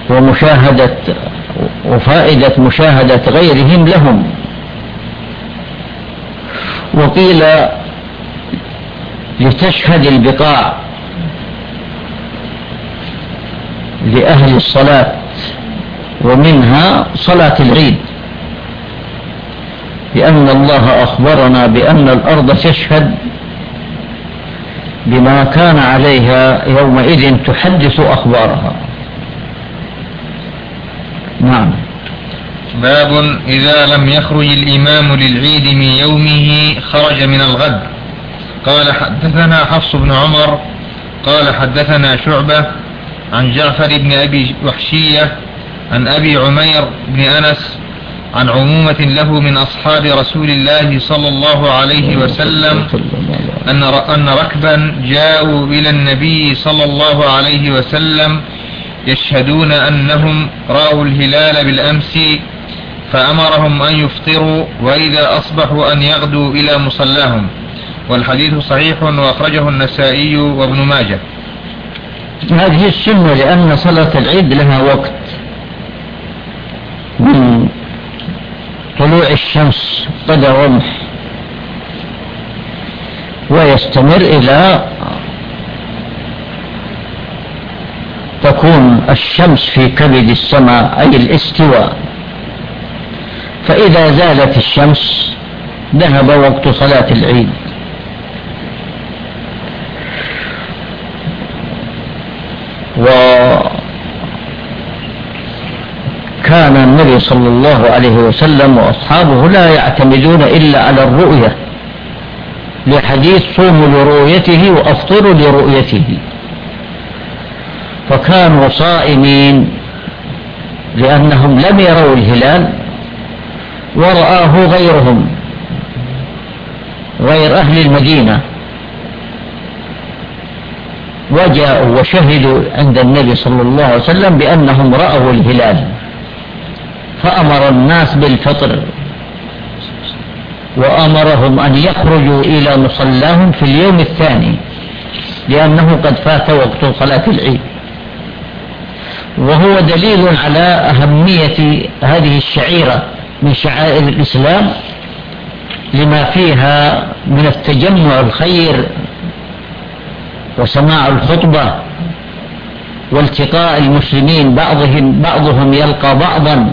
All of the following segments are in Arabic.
وفائدة مشاهدة غيرهم لهم. وقيل لتشهد البقاع لأهل الصلاة، ومنها صلاة العيد، لأن الله أخبرنا بأن الأرض تشهد بما كان عليها يومئذ تحدث أخبارها. نعم. باب إذا لم يخرج الإمام للعيد من يومه خرج من الغد. قال حدثنا حفص بن عمر قال حدثنا شعبة عن جعفر بن أبي وحشية عن أبي عمير بن أنس عن عمومة له من أصحاب رسول الله صلى الله عليه وسلم أن ركبا جاءوا إلى النبي صلى الله عليه وسلم يشهدون أنهم رأوا الهلال بالأمس، فأمرهم أن يفطروا وإذا أصبحوا أن يغدوا إلى مصلاهم. والحديث صحيح وأخرجه النسائي وابن ماجه. هذه السنة، لأن صلاة العيد لها وقت من طلوع الشمس قدر رمح ويستمر إلى تكون الشمس في كبد السماء، أي الاستواء. فإذا زالت الشمس ذهب وقت صلاة العيد. وكان النبي صلى الله عليه وسلم وأصحابه لا يعتمدون إلا على الرؤية، لحديث صوموا لرؤيته وأفطروا لرؤيته، فكانوا صائمين لأنهم لم يروا الهلال ورآه غيرهم غير أهل المدينة، وجاءوا وشهدوا عند النبي صلى الله عليه وسلم بأنهم رأوا الهلال، فأمر الناس بالفطر وأمرهم أن يخرجوا إلى مصلاهم في اليوم الثاني، لأنه قد فات وقت صلاة العيد. وهو دليل على أهمية هذه الشعيرة من شعائر الإسلام لما فيها من التجمع الخير وسماع الخطبة والتقاء المسلمين، بعضهم يلقى بعضا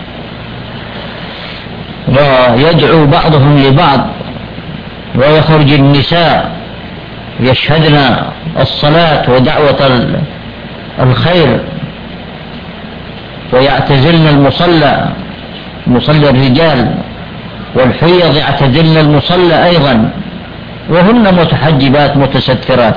ويدعو بعضهم لبعض، ويخرج النساء يشهدن الصلاة ودعوة الخير ويعتزلن المصلى، مصلى الرجال، والحيض يعتزلن المصلى أيضا، وهن متحجبات متسترات.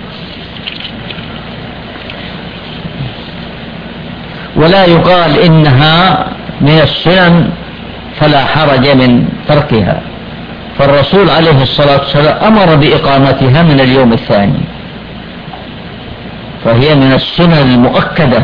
ولا يقال إنها من السنن فلا حرج من تركها، فالرسول عليه الصلاة والسلام أمر بإقامتها من اليوم الثاني، فهي من السنن المؤكدة.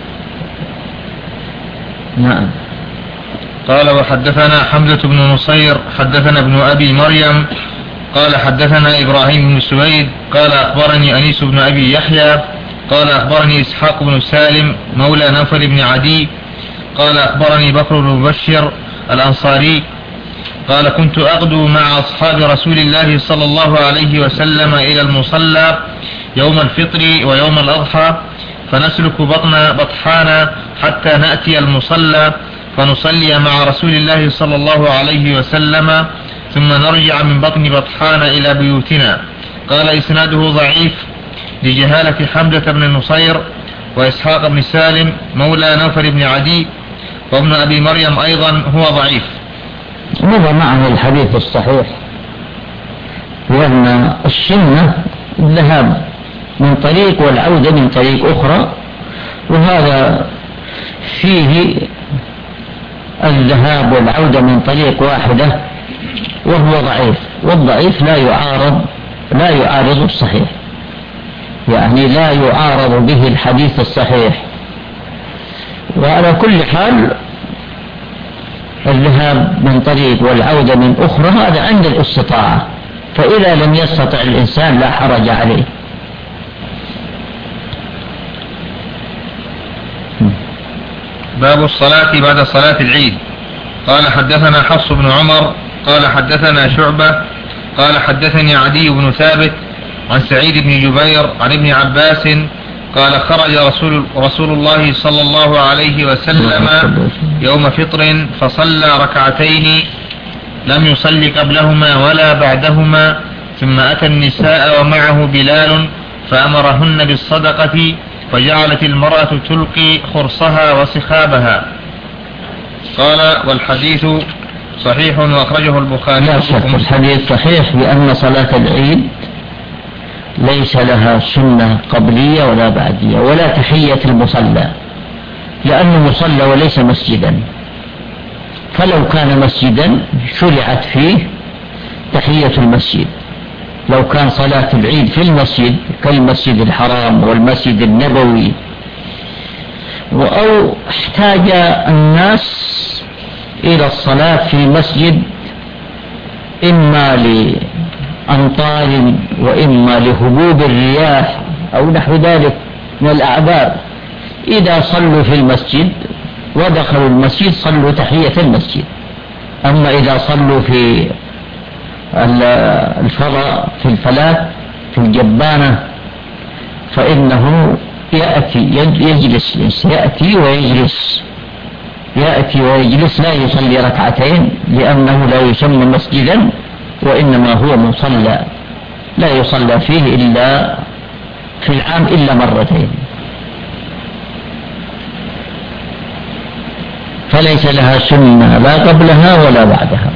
نعم. قال وحدثنا حمزة بن نصير حدثنا ابن أبي مريم قال حدثنا إبراهيم بن سويد قال أخبرني أنيس بن أبي يحيى قال أخبرني إسحاق بن سالم مولى نوفل بن عدي قال أخبرني بكر بن بشر الأنصاري قال كنت أغدو مع أصحاب رسول الله صلى الله عليه وسلم إلى المصلى يوم الفطر ويوم الأضحى، فنسلك بطن بطحانا حتى نأتي المصلى فنصلي مع رسول الله صلى الله عليه وسلم، ثم نرجع من بطن بطحان إلى بيوتنا. قال إسناده ضعيف لجهالة حمزة بن نصير وإسحاق بن سالم مولى نوفل بن عدي، وابن أبي مريم أيضا هو ضعيف. هذا معنى الحديث الصحيح، لأن السنة الذهاب من طريق والعودة من طريق أخرى، وهذا فيه الذهاب والعودة من طريق واحدة وهو ضعيف، والضعيف لا يعارض الصحيح، يعني لا يعارض به الحديث الصحيح. وعلى كل حال الذهاب من طريق والعودة من أخرى هذا عند الاستطاعة، فإذا لم يستطع الإنسان لا حرج عليه. باب الصلاة بعد صلاة العيد. قال حدثنا حفص بن عمر قال حدثنا شعبة قال حدثني عدي بن ثابت عن سعيد بن جبير عن ابن عباس قال خرج رسول الله صلى الله عليه وسلم يوم فطر فصلى ركعتين لم يصل قبلهما ولا بعدهما، ثم أتى النساء ومعه بلال فأمرهن بالصدقة، فجعلت المرأة تلقي خرصها وسخابها. قال والحديث صحيح وأخرجه البخاري. لا شك الحديث صحيح بأن صلاة العيد ليس لها سنة قبلية ولا بعدية ولا تحية المصلى، لأنه مصلى وليس مسجدا، فلو كان مسجدا شرعت فيه تحية المسجد. لو كان صلاة العيد في المسجد كالمسجد الحرام والمسجد النبوي، أو احتاج الناس إلى الصلاة في المسجد إما لأمطار وإما لهبوب الرياح أو نحو ذلك من الأعذار، إذا صلوا في المسجد ودخلوا المسجد صلوا تحية المسجد. أما إذا صلوا في الفضاء في الفلاة في الجبانة فإنه يأتي ويجلس لا يصلي ركعتين، لأنه لا يسمى مسجدا وإنما هو مصلى لا يصلى فيه إلا في العام إلا مرتين، فليس لها سنة لا قبلها ولا بعدها.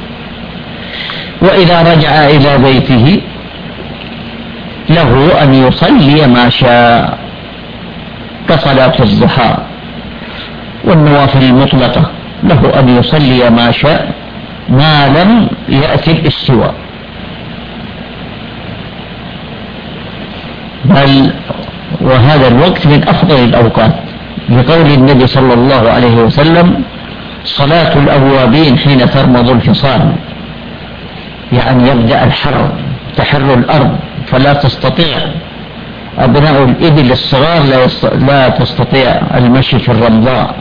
وإذا رجع إلى بيته له أن يصلي ما شاء كصلاة الضحى والنوافل المطلقة، له أن يصلي ما شاء ما لم يأتي الاستواء، بل وهذا الوقت من أفضل الأوقات، لقول النبي صلى الله عليه وسلم صلاة الأوابين حين ترمض الفصال، يعني يبدأ الحر تحر الأرض فلا تستطيع أبناء الإبل الصغار لا تستطيع المشي في الرمضاء.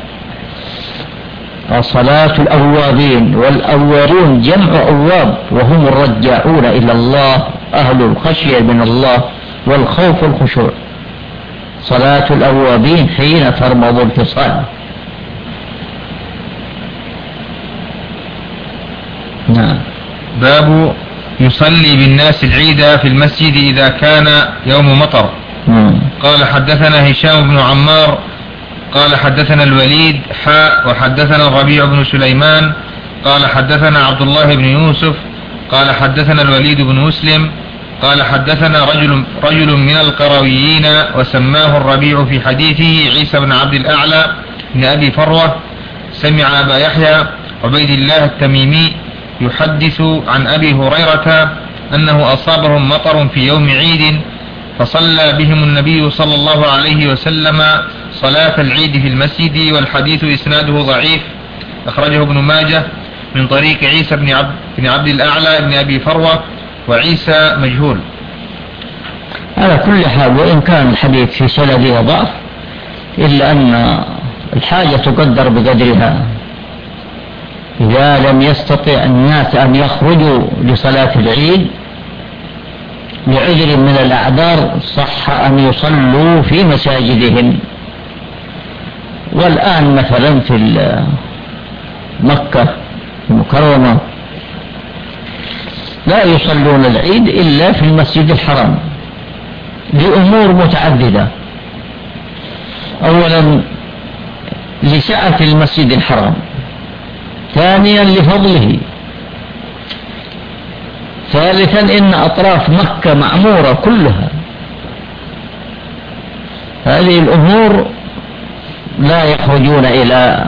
صلاة الأوابين، والأوابون جمع أواب وهم الرجاعون إلى الله أهل الخشية من الله والخوف والخشوع. صلاة الأوابين حين ترمض الفصال. نعم. باب يصلي بالناس العيد في المسجد إذا كان يوم مطر. قال حدثنا هشام بن عمار قال حدثنا الوليد وحدثنا الربيع بن سليمان قال حدثنا عبد الله بن يوسف قال حدثنا الوليد بن مسلم قال حدثنا رجل من القرويين وسماه الربيع في حديثه عيسى بن عبد الأعلى بن أبي فروة، سمع أبا يحيى عبيد الله التميمي يحدث عن أبي هريرة أنه أصابهم مطر في يوم عيد فصلى بهم النبي صلى الله عليه وسلم صلاة العيد في المسجد، والحديث إسناده ضعيف، أخرجه ابن ماجه من طريق عيسى بن عبد الأعلى بن أبي فروة، وعيسى مجهول. على كل حال وإن كان الحديث في سنده ضعف إلا أن الحاجة تقدر بقدرها. إذا لم يستطع الناس أن يخرجوا لصلاة العيد لعذر من الأعذار صح أن يصلوا في مساجدهم. والآن مثلا في مكة المكرمة لا يصلون العيد إلا في المسجد الحرام لأمور متعددة. أولا لسعة المسجد الحرام، ثانيا لفضله، ثالثا إن أطراف مكة معمورة كلها. هذه الأمور لا يخرجون إلى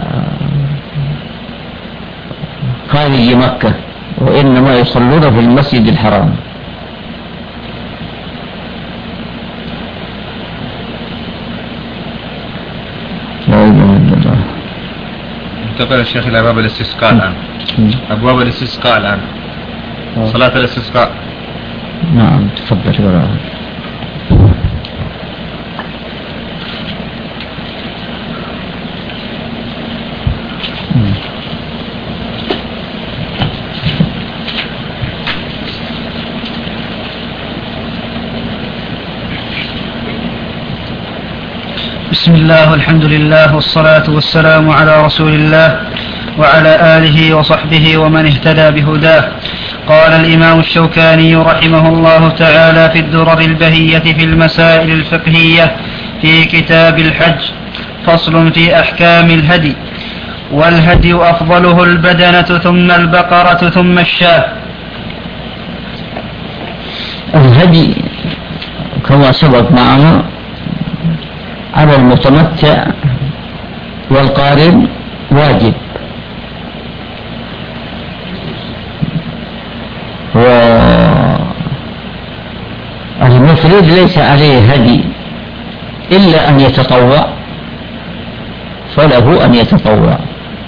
خارج مكة وإنما يصلون في المسجد الحرام. لا إله إلا الله. انتقل الشيخ إلى باب الاستسقاء الآن. أبواب الاستسقاء الآن. صلاة الاستسقاء. نعم تفضل وراء. بسم الله والحمد لله والصلاة والسلام على رسول الله وعلى آله وصحبه ومن اهتدى بهداه. قال الإمام الشوكاني رحمه الله تعالى في الدرر البهية في المسائل الفقهية في كتاب الحج: فصل في أحكام الهدي. والهدي أفضله البدنة ثم البقرة ثم الشاة. الهدي كما سبق معنا على المتمتع والقارن واجب، والمفرد ليس عليه هدي إلا أن يتطوع، فله أن يتطوع.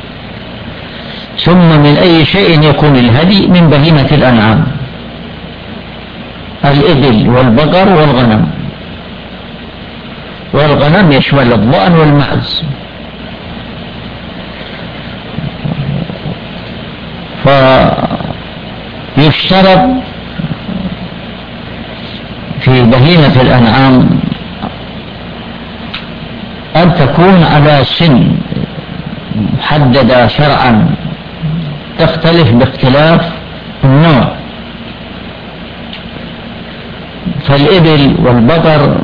ثم من أي شيء يكون الهدي؟ من بهيمة الأنعام، الإبل والبقر والغنم. والغنم يشمل الضأن والمعز. فيشترط في بهيمة الأنعام أن تكون على سن محددة شرعا، تختلف باختلاف النوع. فالإبل والبقر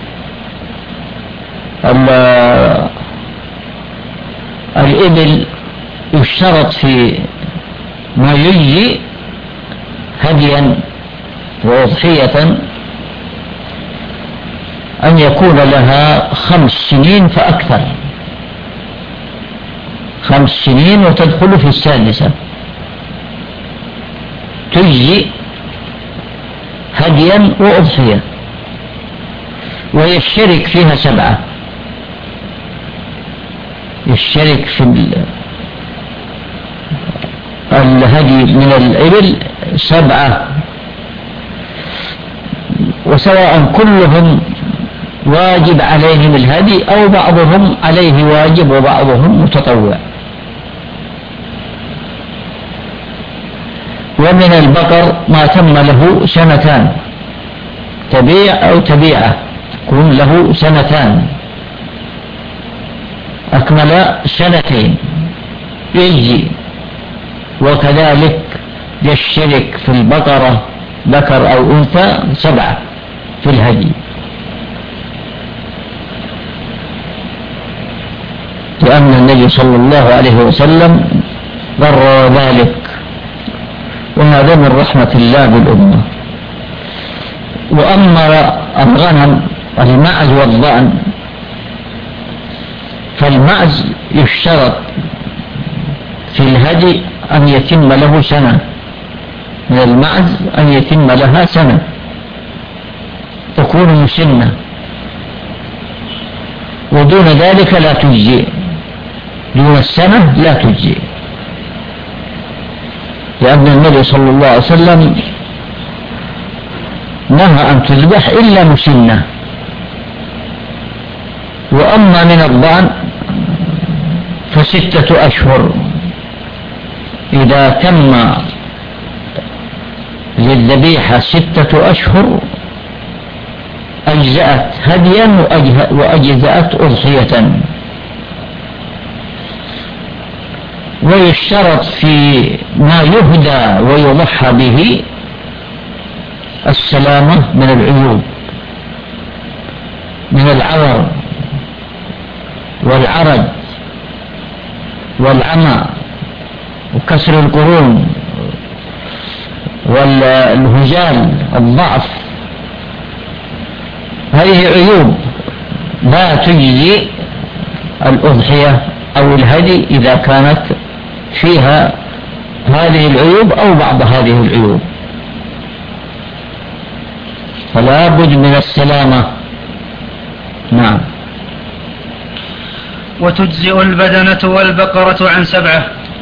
الإبل يشترط في ما يجزي هديا وأضحية أن يكون لها 5 سنين فأكثر، 5 سنين وتدخل في السادسة تجزي هديا وأضحية. ويشترك فيها 7، يشترك في الهدي من الإبل 7، وسواء كلهم واجب عليهم الهدي أو بعضهم عليه واجب وبعضهم متطوع. ومن البقر ما تم له 2 سنين، تبيع أو تبيعة، تكون له 2 سنين، أكمل 2 سنين يجزي. وكذلك يشترك في البقرة ذكر أو أنثى 7 في الهدي، لأن النبي صلى الله عليه وسلم قرر ذلك، وهذا من رحمة الله بالأمة. وأما الغنم المعز والضأن، فالمعز يشترط في الهدي أن يتم له 1 سنة، من المعز أن يتم لها 1 سنة تكون مسنة، ودون ذلك لا تجزي، دون 1 سنة لا تجزي، لأن النبي صلى الله عليه وسلم نهى أن تذبح إلا مسنة. وأما من الضأن ف6 أشهر، إذا تم للذبيحة 6 أشهر أجزأت هديا وأجزأت أضحية. ويشترط في ما يهدى ويضحى به السلامة من العيوب، من العور والعرج والعمى وكسر القرون والهجال، الضعف. هذه عيوب لا تجزي الأضحية أو الهدي إذا كانت فيها هذه العيوب أو بعض هذه العيوب، فلا بد من السلامة. نعم. وتجزئ البدنة والبقرة عن 7.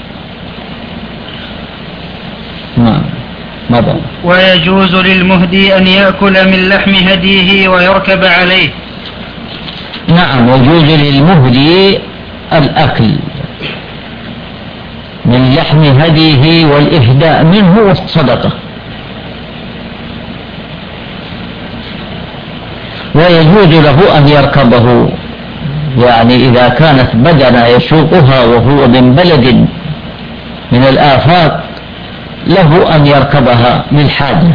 نعم. ماذا؟ ويجوز للمهدي أن يأكل من لحم هديه ويركب عليه. نعم، يجوز للمهدي الأكل من لحم هديه والإهداء منه والصدقة. ويجوز له أن يركبه يعني إذا كانت بدنة يسوقها وهو من بلد من الآفاق له أن يركبها للحاجة،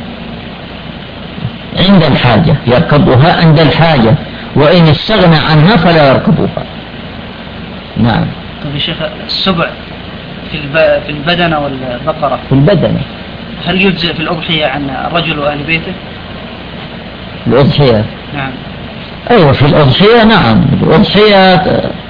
عند الحاجة يركبها عند الحاجة، وإن استغنى عنها فلا يركبها. نعم. طيب يا شيخ، السبع في البدنة والبقرة، في البدنة هل يجزئ في الأضحية عن الرجل وأهل بيته؟ الأضحية؟ نعم. أيوة في الأضحية نعم. الأضحية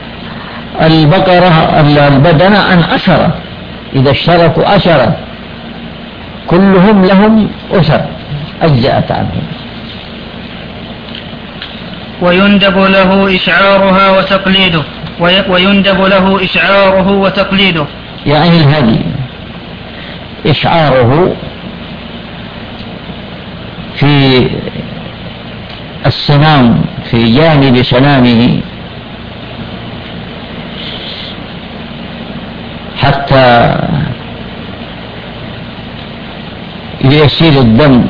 البقرة البدنة عن 10، إذا اشتركوا 10 كلهم لهم أسر أجزأت عنهم. ويندب له إشعارها وتقليده، ويندب له إشعاره وتقليده، يعني الهدي إشعاره في السنام، في جانب سنامه حتى يسيل الدم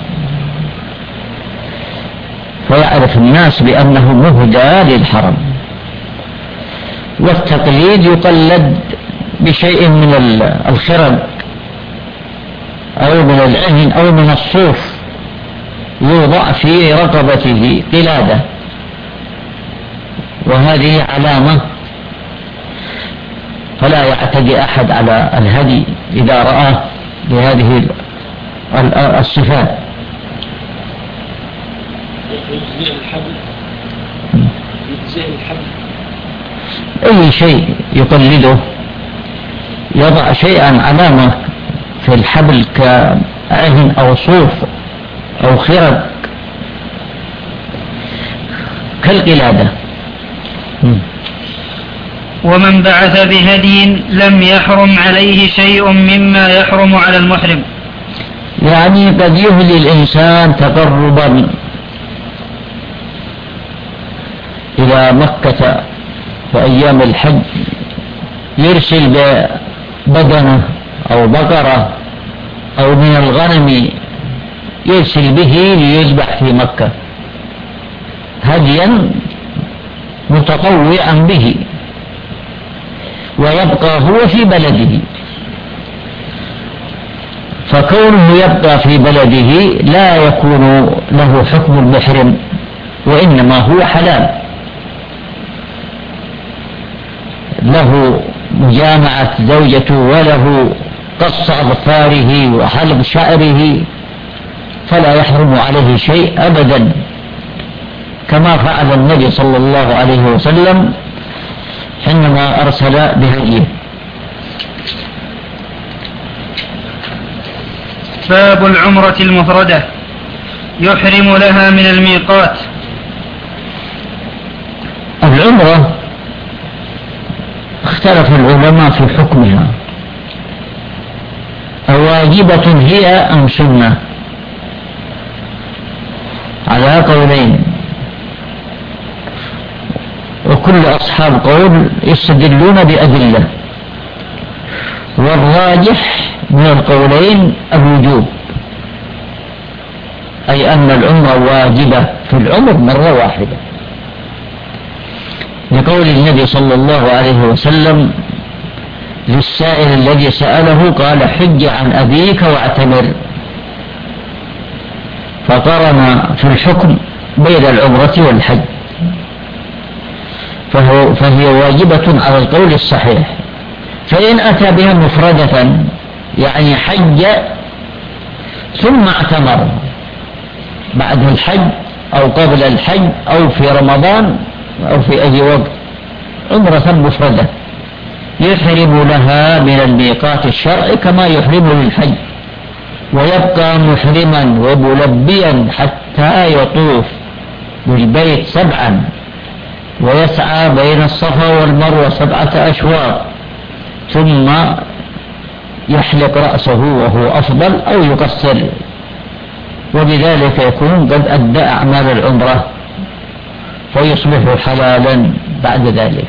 فيعرف الناس بأنه مهدى للحرم. والتقليد يقلد بشيء من الخرق أو من العهن أو من الصوف، يوضع في رقبته قلادة، وهذه علامة فلا يعتدي أحد على الهدي إذا رآه بهذه الصفات. أي شيء يقلده يضع شيئا علامة في الحبل كعهن أو صوف أو خرق كالقلادة. ومن بعث بهدي لم يحرم عليه شيء مما يحرم على المحرم، يعني قد يهدي الإنسان تقربا إلى مكة في أيام الحج، يرسل ببدنه أو بقرة أو من الغنم يرسل به ليذبح في مكة هديا متطوعا به، ويبقى هو في بلده. فكونه يبقى في بلده لا يكون له حكم المحرم، وإنما هو حلال، له مجامعة زوجته وله قص أظفاره وحلق شعره، فلا يحرم عليه شيء أبدا، كما فعل النبي صلى الله عليه وسلم حينما أرسل بهديه. باب العمرة المفردة يحرم لها من الميقات. العمرة اختلف العلماء في حكمها، أواجبة هي أم سنة؟ على قولين، وكل أصحاب قول يستدلون بأدلة، والراجح من القولين الوجوب، أي أن العمرة واجبة في العمر مرة واحدة، لقول النبي صلى الله عليه وسلم للسائل الذي سأله قال حج عن أبيك واعتمر، فقرن في الحكم بين العمرة والحج، فهي واجبة على القول الصحيح. فإن أتى بها مفردة يعني حج ثم اعتمر بعد الحج أو قبل الحج أو في رمضان أو في أي وقت عمرة مفردة، يحرم لها من الميقات الشرعي كما يحرم للحج، ويبقى محرما وملبيا حتى يطوف بالبيت 7 ويسعى بين الصفا والمروة 7 أشواط، ثم يحلق رأسه وهو أفضل أو يقصر، وبذلك يكون قد أدى أعمال العمرة فيصبح حلالا بعد ذلك.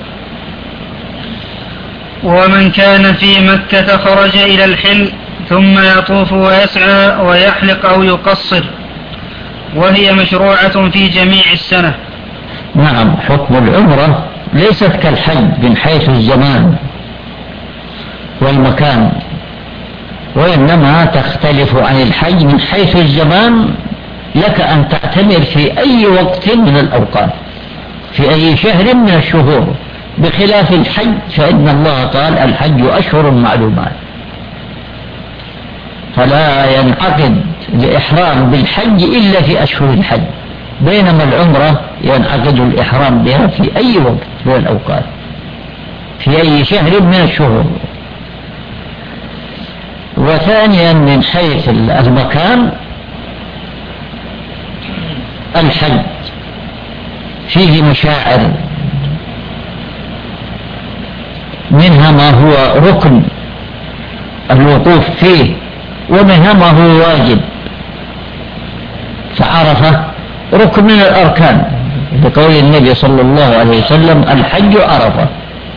ومن كان في مكة خرج إلى الحل ثم يطوف ويسعى ويحلق أو يقصر، وهي مشروعة في جميع السنة. نعم، حكم العمرة ليست كالحج من حيث الزمان والمكان، وإنما تختلف عن الحج من حيث الزمان. لك أن تعتمر في أي وقت من الأوقات في أي شهر من الشهور، بخلاف الحج فإن الله قال الحج أشهر معلومات، فلا ينعقد الإحرام بالحج إلا في أشهر الحج، بينما العمرة ينعقد الإحرام بها في أي وقت من الأوقات في أي شهر من الشهور. وثانيا من حيث المكان، الحج فيه مشاعر، منها ما هو ركن الوقوف فيه، ومنها ما هو واجب. فعرفة ركن من الأركان بقول النبي صلى الله عليه وسلم الحج عرفة.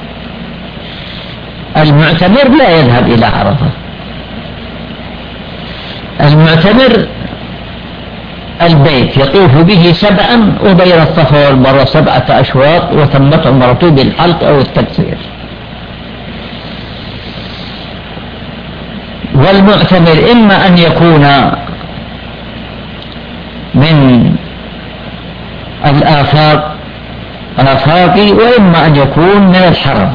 المعتمر لا يذهب إلى عرفة، المعتمر البيت يطوف به 7 وبين الصفا والمروة 7 أشواط، وتمت عمرته بالحلق أو التكسير. والمعتمر إما أن يكون من الآفاق وإما أن يكون من الحرم.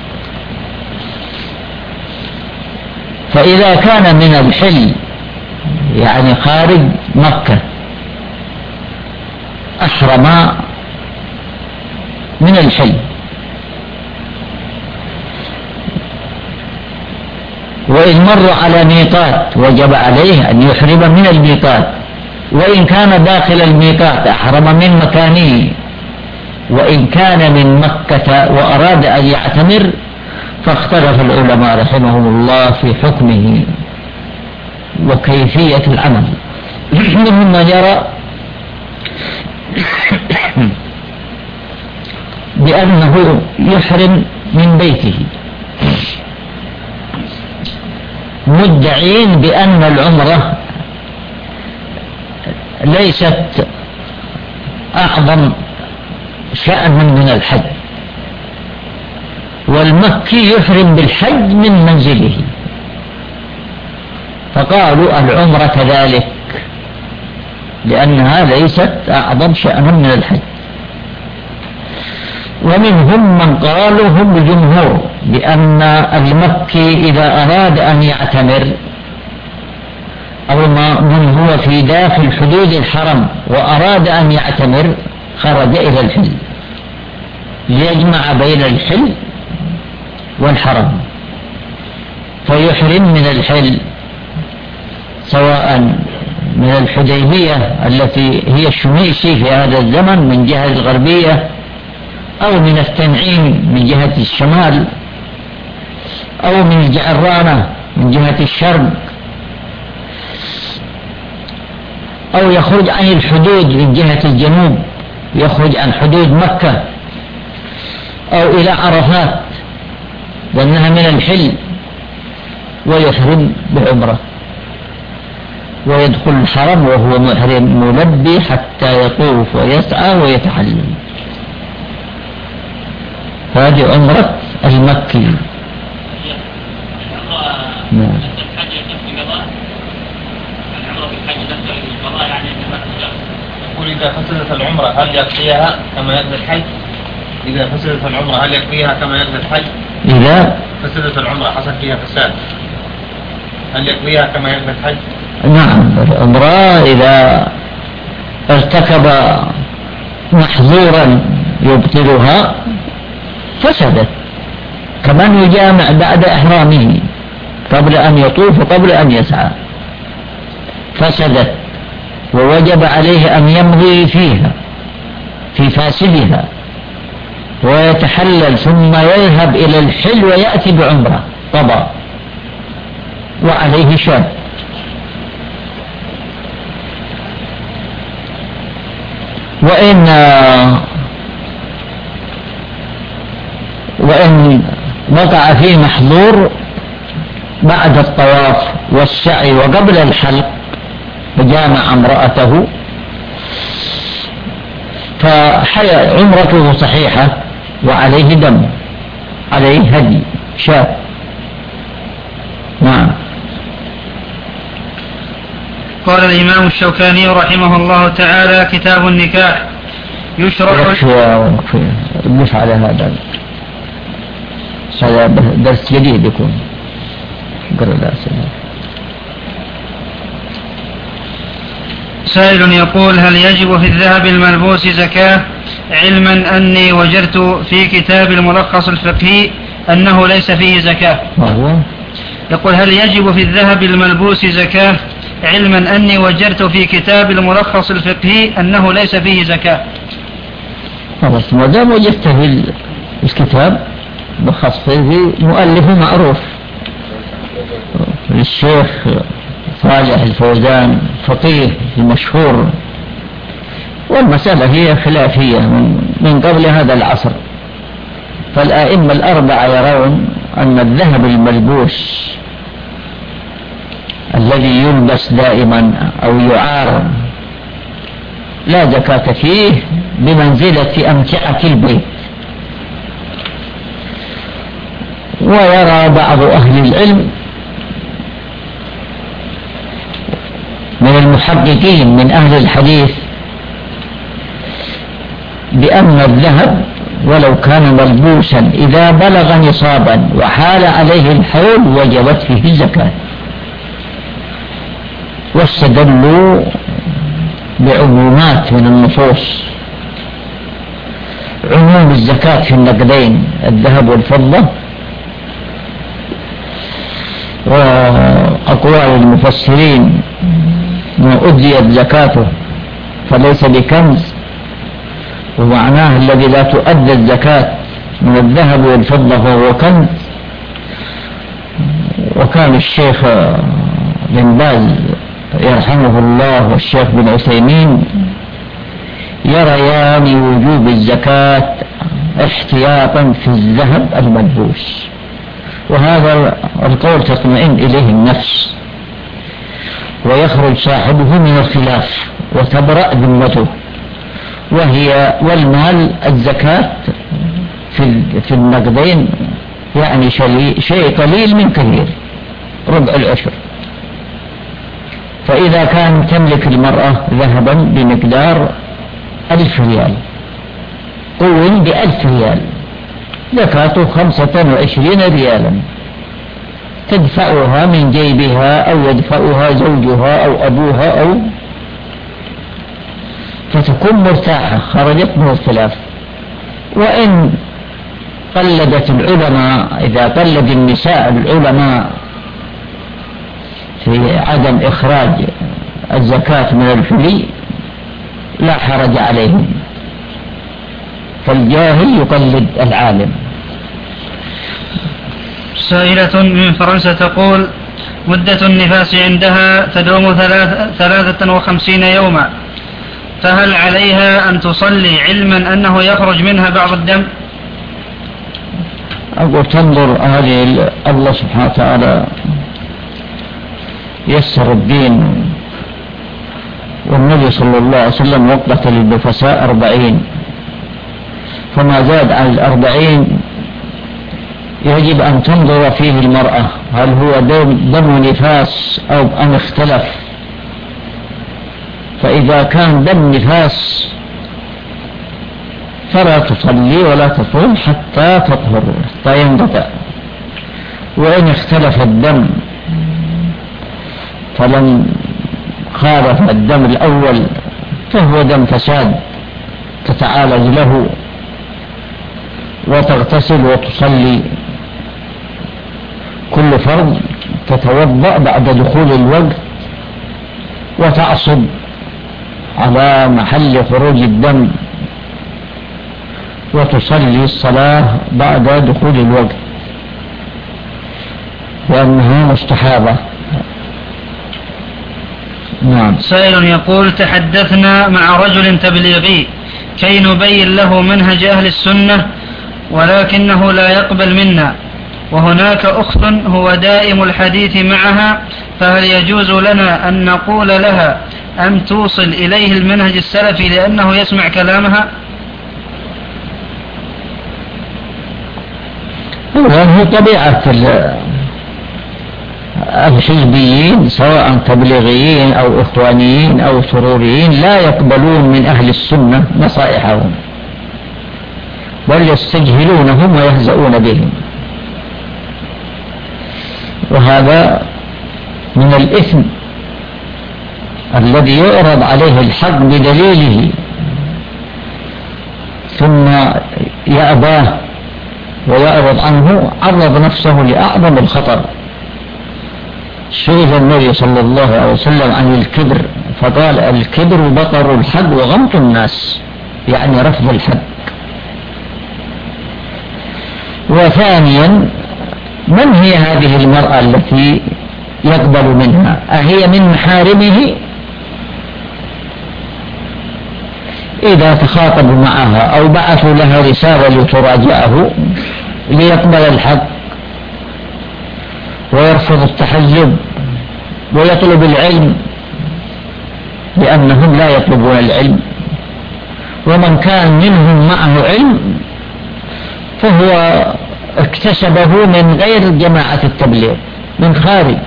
فإذا كان من الحل يعني خارج مكة أحرم من الحل، وإن مر على ميقات وجب عليه أن يحرم من الميقات، وإن كان داخل الميقات أحرم من مكانه، وإن كان من مكة وأراد أن يعتمر فاختلف العلماء رحمهم الله في حكمه وكيفية العمل. منهم من يرى بأنه يحرم من بيته، مدعين بأن العمرة ليست أعظم شأنا من الحج، والمكي يحرم بالحج من منزله، فقالوا العمرة كذلك لأنها ليست أعظم شأنا من الحج. ومنهم من قالوا هم الجمهور بأن المكي إذا أراد أن يعتمر أو من هو في داخل حدود الحرم وأراد أن يعتمر خرج إلى الحل ليجمع بين الحل والحرم، فيحرم من الحل سواء من الحديبية التي هي الشميسي في هذا الزمن من جهة الغربية، أو من التنعيم من جهة الشمال، أو من الجعرانة من جهة الشرق، أو يخرج عن الحدود من جهة الجنوب، يخرج عن حدود مكة، أو إلى عرفات لأنها من الحل، ويحرم بعمرة ويدخل الحرم وهو محرم ملبي حتى يطوف ويسعى ويتحلل. هذه عمرة المكي. يقول إذا فسدت العمرة هل يقضيها كما يقضي الحج؟ إذا فسدت العمرة هل يقضيها كما يقضي الحج؟ إذا فسدت العمرة حصل فيها فساد هل يقضيها كما يقضي الحج؟ نعم، العمرة إذا ارتكب محظورا يبطلها فسدت، كمن يجامع بعد إحرامه قبل أن يطوف وقبل أن يسعى فسدت، ووجب عليه أن يمضي فيها في فاسدها ويتحلل ثم يذهب إلى الحل ويأتي بعمرة طبعا وعليه شاب. وإن وقع فيه محظور بعد الطواف والسعي وقبل الحلق فجامع امرأته عمرته صحيحة وعليه دم، عليه هدي شاة. نعم. قال الإمام الشوكاني رحمه الله تعالى: كتاب النكاح يشرع. نفع على هذا درس جديد يكون. سائل يقول: هل يجب في الذهب الملبوس زكاة، علما أني وجدت في كتاب الملخص الفقهي أنه ليس فيه زكاة؟ يقول: هل يجب في الذهب الملبوس زكاة، علما أني وجدت في كتاب الملخص الفقهي أنه ليس فيه زكاة؟ خلاص، ما دام وجدت في الكتاب ملخص فيه مؤلفه معروف، الشيخ صالح الفوزان فقيه المشهور، والمسألة هي خلافية من قبل هذا العصر. فالآئمة الأربعة يرون أن الذهب الملبوس الذي يلبس دائما أو يعار لا زكاة فيه، بمنزلة أمتعة البيت. ويرى بعض أهل العلم من المحققين من أهل الحديث بأن الذهب ولو كان ملبوسا إذا بلغ نصابا وحال عليه الحول وجبت فيه الزكاة، واستدلوا بعمومات من النصوص، عموم الزكاة في النقدين الذهب والفضة، وأقوال المفسرين ما أديت زكاته فليس بكنز، ومعناه الذي لا تؤدى الزكاة من الذهب والفضة فهو كنز. وكان الشيخ بن باز يرحمه الله والشيخ بن عثيمين يريان وجوب الزكاة احتياطا في الذهب الملبوس، وهذا القول تطمئن إليه النفس ويخرج صاحبه من الخلاف وتبرأ ذمته. والمال الزكاة في النقدين يعني شيء قليل من كثير، ربع العشر. فإذا كان تملك المرأة ذهبا بمقدار 1000 ريال قوم ب1000 ريال، زكاته 25 ريالا تدفعها من جيبها أو يدفعها زوجها أو أبوها فتكون مرتاحة، خرجت من الخلاف. وإن قلدت العلماء، إذا قلد النساء العلماء في عدم إخراج الزكاة من الحلي لا حرج عليهم، فالجاهل يقلد العالم. سائلة من فرنسا تقول: مدة النفاس عندها تدوم 53 يوما، فهل عليها أن تصلي علما أنه يخرج منها بعض الدم؟ أقول تنظر هذه الله سبحانه وتعالى يسر الدين، والنبي صلى الله عليه وسلم وقت للنفساء 40، فما زاد عن 40 يجب أن تنظر فيه المرأة هل هو دم نفاس أو أم اختلف. فإذا كان دم نفاس فلا تصلي ولا تصوم حتى تطهر، حتى ينقطع. وإن اختلف الدم فلم خالف الدم الأول فهو دم فساد، تتعالج له وتغتسل وتصلي كل فرض، تتوضأ بعد دخول الوقت وتعصب على محل خروج الدم وتصلي الصلاة بعد دخول الوقت لأنها مستحاضة. نعم. سائل يقول: تحدثنا مع رجل تبليغي كي نبين له منهج أهل السنة ولكنه لا يقبل منا، وهناك أخت هو دائم الحديث معها، فهل يجوز لنا أن نقول لها أم توصل إليه المنهج السلفي لأنه يسمع كلامها؟ هذه طبيعة الحزبيين سواء تبليغيين أو إخوانيين أو سروريين، لا يقبلون من أهل السنة نصائحهم بل يستجهلونهم ويهزؤون بهم، وهذا من الإثم الذي يعرض عليه الحق بدليله ثم يأباه ويعرض عنه، عرض نفسه لأعظم الخطر. سئل النبي صلى الله عليه وسلم عن الكبر فقال: الكبر بطر الحق وغمط الناس، يعني رفض الحق. وثانيا، من هي هذه المرأة التي يقبل منها؟ أهي من محارمه؟ إذا تخاطبوا معها أو بعثوا لها رسالة لتراجعه ليقبل الحق ويرفض التحزب ويطلب العلم، لأنهم لا يطلبون العلم، ومن كان منهم معه علم فهو اكتسبه من غير جماعة التبليغ، من خارج،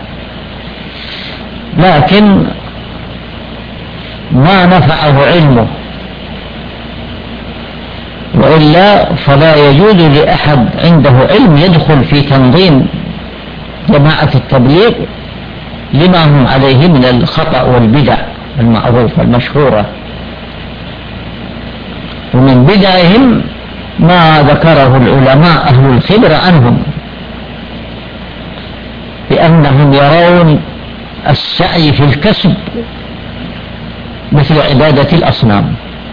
لكن ما نفعه علمه، وإلا فلا يجوز لأحد عنده علم يدخل في تنظيم جماعة التبليغ لما هم عليه من الخطأ والبدع المعروفة المشهورة. ومن بدعهم ما ذكره العلماء أهل الخبر عنهم، بأنهم يرون السعي في الكسب مثل عبادة الأصنام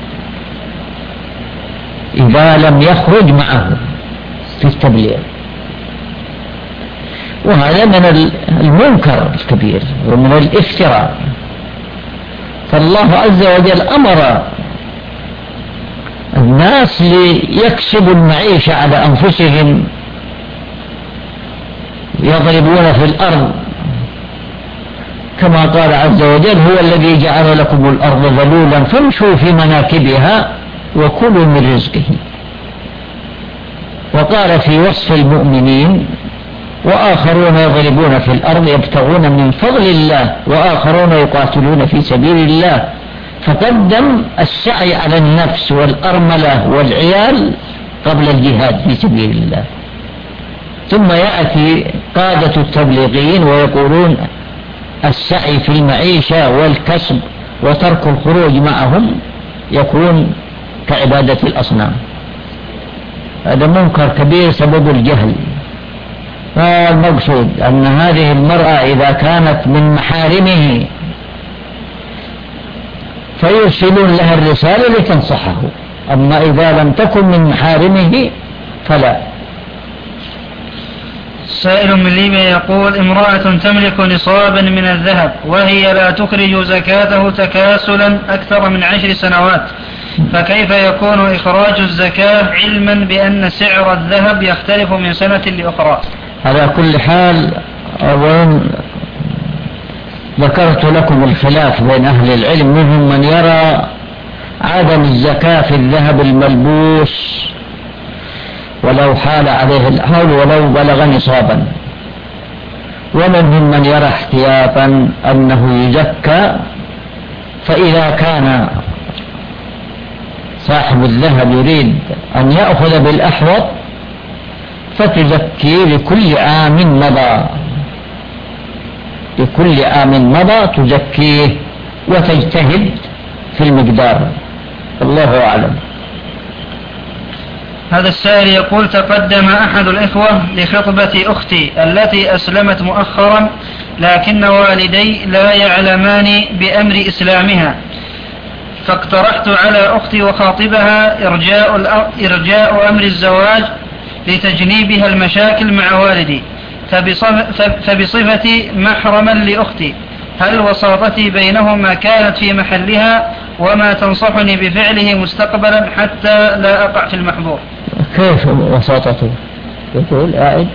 إذا لم يخرج معه في التبليغ، وهذا من المنكر الكبير ومن الافتراء. فالله عز وجل أمر الناس ليكسبوا المعيشة على أنفسهم، يضربون في الأرض، كما قال عز وجل: هو الذي جعل لكم الأرض ذلولا فامشوا في مناكبها وكلوا من رزقه. وقال في وصف المؤمنين: وآخرون يضربون في الأرض يبتغون من فضل الله وآخرون يقاتلون في سبيل الله. فقدم السعي على النفس والأرملة والعيال قبل الجهاد في سبيل الله، ثم يأتي قادة التبليغين ويقولون السعي في المعيشة والكسب وترك الخروج معهم يكون كعبادة الأصنام. هذا منكر كبير سبب الجهل. فالمقصود أن هذه المرأة إذا كانت من محارمه فيرسلون لها الرسالة لتنصحه، أما إذا لم تكن من محارمه فلا. سائل من ليبيا يقول: امرأة تملك نصابا من الذهب وهي لا تخرج زكاته تكاسلا أكثر من 10 سنوات، فكيف يكون إخراج الزكاة علما بأن سعر الذهب يختلف من سنة لأخرى؟ على كل حال، أولا ذكرت لكم الخلاف بين أهل العلم، منهم من يرى عدم الزكاة في الذهب الملبوس ولو حال عليه الحول ولو بلغ نصابا، ومنهم من يرى احتياطا أنه يزكى، فإذا كان صاحب الذهب يريد أن يأخذ بالأحوط فتزكي لكل عام مضى، لكل عام مضى تزكيه وتجتهد في المقدار. الله أعلم. هذا السائل يقول: تقدم أحد الإخوة لخطبة أختي التي أسلمت مؤخرا، لكن والدي لا يعلمان بأمر إسلامها، فاقترحت على أختي وخاطبها إرجاء أمر الزواج لتجنيبها المشاكل مع والدي، فبصفتي محرما لأختي، هل وساطتي بينهما كانت في محلها؟ وما تنصحني بفعله مستقبلا حتى لا أقع في المحظور؟ كيف وساطته؟ يقول أعد.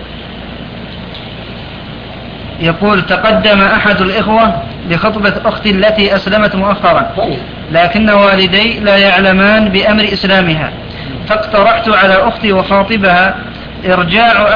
يقول تقدم أحد الإخوة بخطبة أختي التي أسلمت مؤخرا، لكن والدي لا يعلمان بأمر إسلامها، فاقترحت على أختي وخاطبها إرجاء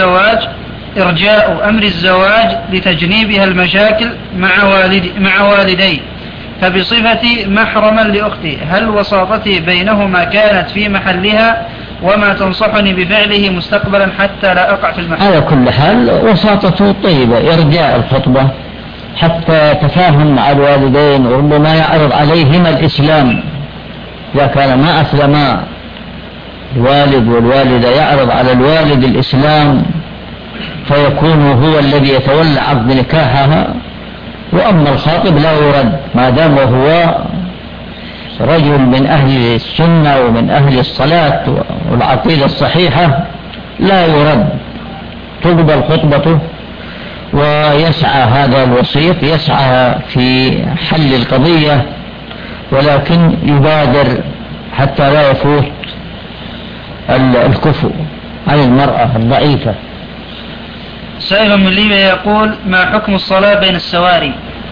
أمر الزواج لتجنيبها المشاكل مع والدي، فبصفتي محرما لأختي هل وساطتي بينهما كانت في محلها، وما تنصحني بفعله مستقبلا حتى لا أقع في المحل؟ على كل حال وساطته طيبة، إرجاء الخطبة حتى يتفاهم مع الوالدين، وربما يعرض عليهما الإسلام إذا كان ما أسلما الوالد والوالدة، يعرض على الوالد الإسلام فيكون هو الذي يتولى عقد نكاحها، وأما الخاطب لا يرد ما دام هو رجل من أهل السنة ومن أهل الصلاة والعقيدة الصحيحة لا يرد، تقبل خطبته ويسعى هذا الوسيط يسعى في حل القضية، ولكن يبادر حتى لا يفوت الكفو عن المرأة الضعيفة. سائل من ليبيا يقول ما حكم الصلاة بين السواري؟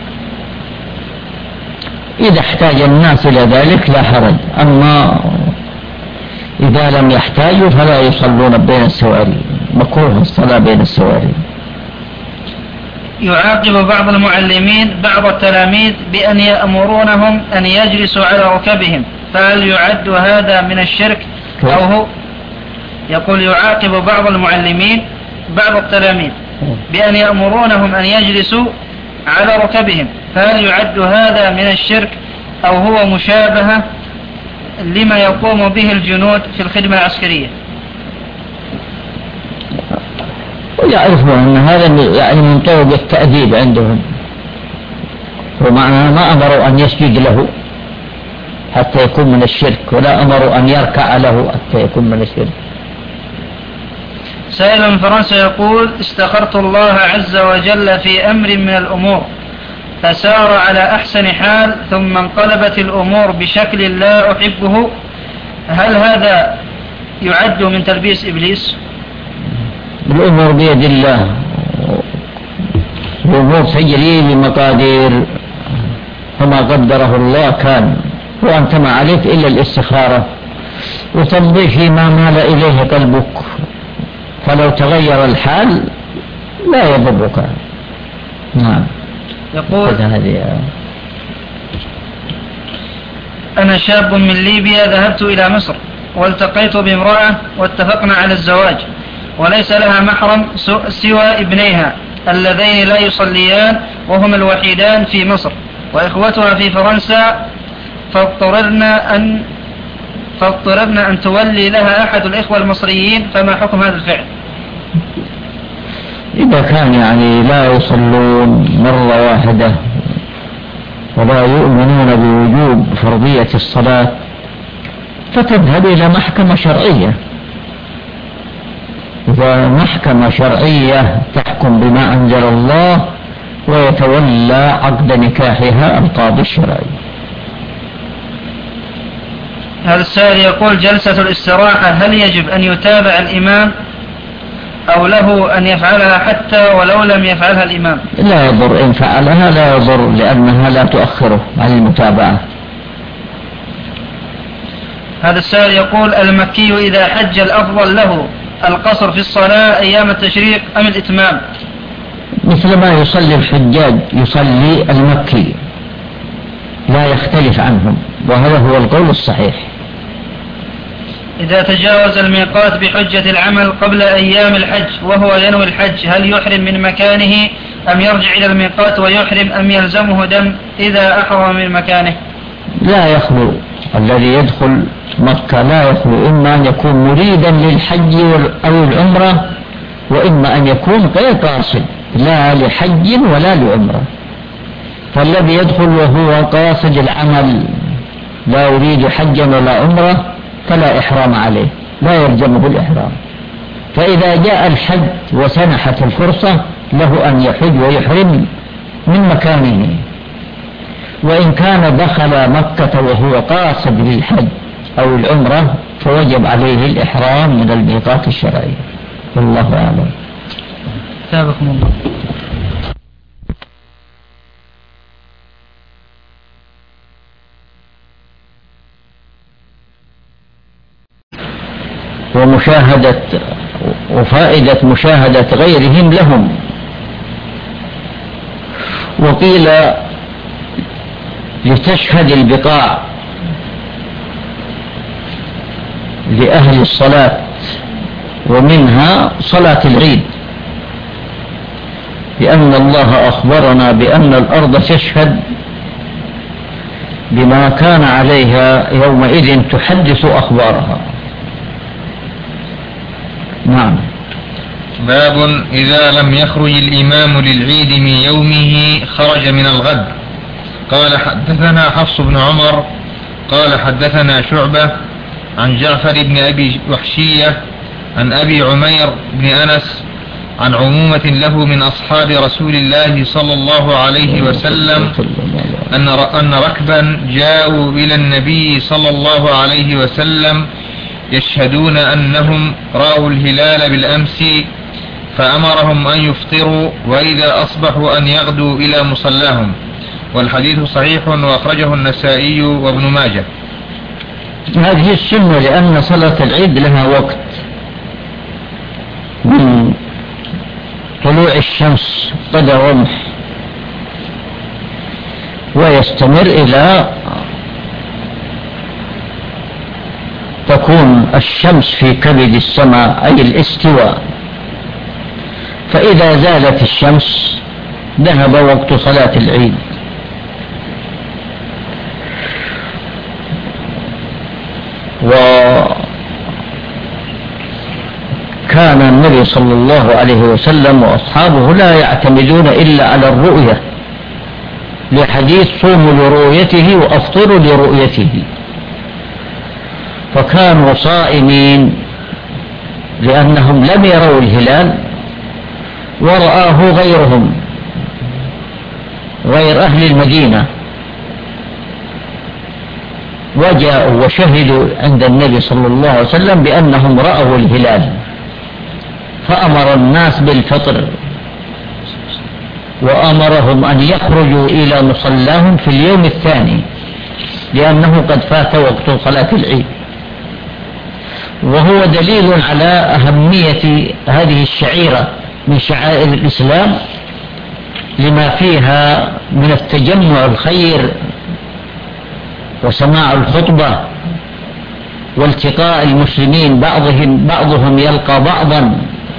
إذا احتاج الناس إلى ذلك لا حرج، أما إذا لم يحتاجوا فلا يصلون بين السواري، مكروه الصلاة بين السواري. يعاقب بعض المعلمين بعض التلاميذ بأن يأمرونهم أن يجلسوا على ركبهم، فهل يعد هذا من الشرك أو هو؟ يقول يعاقب بعض المعلمين بعض التلاميذ بأن يأمرونهم أن يجلسوا على ركبهم، فهل يعد هذا من الشرك أو هو مشابهة لما يقوم به الجنود في الخدمة العسكرية؟ ويعرفون أن هذا يعني من طرق التأديب عندهم، ومعنى ما أمروا أن يسجد له حتى يكون من الشرك، ولا أمروا أن يركع له حتى يكون من الشرك. سائل من فرنسا يقول استخرت الله عز وجل في أمر من الأمور فسار على أحسن حال، ثم انقلبت الأمور بشكل لا أحبه، هل هذا يعد من تلبيس إبليس؟ الأمور بيد الله، الأمور تجري بمقادير، فما قدره الله كان، وأنت ما عليك إلا الاستخارة وتمضي فيما مال إليه قلبك، فلو تغير الحال لا يضرك. نعم. يقول أنا شاب من ليبيا ذهبت إلى مصر والتقيت بامرأة واتفقنا على الزواج، وليس لها محرم سوى ابنيها اللذين لا يصليان وهم الوحيدان في مصر، وإخوتها في فرنسا، فاضطررنا أن تولي لها أحد الإخوة المصريين، فما حكم هذا الفعل؟ إذا كان يعني لا يصلون مرة واحدة ولا يؤمنون بوجوب فرضية الصلاة، فتذهب إلى محكمة شرعية. إذا محكمة شرعية تحكم بما أنزل الله، ويتولى عقد نكاحها القاضي الشرعي. هذا السائل يقول جلسة الاستراحة هل يجب أن يتابع الإمام أو له أن يفعلها حتى ولو لم يفعلها الإمام؟ لا يضر، إن فعلها لا يضر، لأنها لا تؤخره عن المتابعة. هذا السائل يقول المكي إذا حج الأفضل له القصر في الصلاة أيام التشريق أم الإتمام؟ مثل ما يصلي الحجاج يصلي المكي، لا يختلف عنهم، وهذا هو القول الصحيح. إذا تجاوز الميقات بحجة العمل قبل أيام الحج وهو ينوي الحج، هل يحرم من مكانه أم يرجع إلى الميقات ويحرم أم يلزمه دم إذا أحرم من مكانه؟ لا يخلو الذي يدخل مكة، لا يخلو إما أن يكون مريدا للحج أو العمرة، وإما أن يكون غير قاصد لا لحج ولا لعمرة. فالذي يدخل وهو قاصد العمل لا يريد حجا ولا عمرة فلا إحرام عليه، لا يلزمه الإحرام. فإذا جاء الحج وسنحت الفرصة له أن يحج ويحرم من مكانه، وإن كان دخل مكة وهو قاصد للحج أو العمرة فوجب عليه الإحرام من الميقات الشرعي. والله أعلم. تابكم الله. وفائدة مشاهدة غيرهم لهم. وقيل لتشهد البقاع لأهل الصلاة، ومنها صلاة العيد، لأن الله أخبرنا بأن الأرض تشهد بما كان عليها يومئذ تحدث أخبارها. نعم. باب إذا لم يخرج الإمام للعيد من يومه خرج من الغد. قال حدثنا حفص بن عمر قال حدثنا شعبة عن جعفر بن أبي وحشية عن أبي عمير بن أنس عن عمومة له من أصحاب رسول الله صلى الله عليه وسلم أن ركبا جاءوا إلى النبي صلى الله عليه وسلم يشهدون أنهم رأوا الهلال بالأمس، فأمرهم أن يفطروا وإذا أصبحوا أن يغدوا إلى مصلاهم. والحديث صحيح وأخرجه النسائي وابن ماجه. هذه السنة، لأن صلاة العيد لها وقت من طلوع الشمس قدر رمح ويستمر إلى تكون الشمس في كبد السماء، أي الاستواء. فإذا زالت الشمس ذهب وقت صلاة العيد. وكان النبي صلى الله عليه وسلم وأصحابه لا يعتمدون إلا على الرؤية، لحديث صوموا لرؤيته وأفطروا لرؤيته، فكانوا صائمين لأنهم لم يروا الهلال ورآه غيرهم غير أهل المدينة، وجاءوا وشهدوا عند النبي صلى الله عليه وسلم بأنهم رأوا الهلال، فأمر الناس بالفطر وأمرهم أن يخرجوا إلى مصلاهم في اليوم الثاني، لأنه قد فات وقت صلاة العيد. وهو دليل على أهمية هذه الشعيرة من شعائر الإسلام، لما فيها من التجمع الخير وسماع الخطبة والتقاء المسلمين، بعضهم يلقى بعضا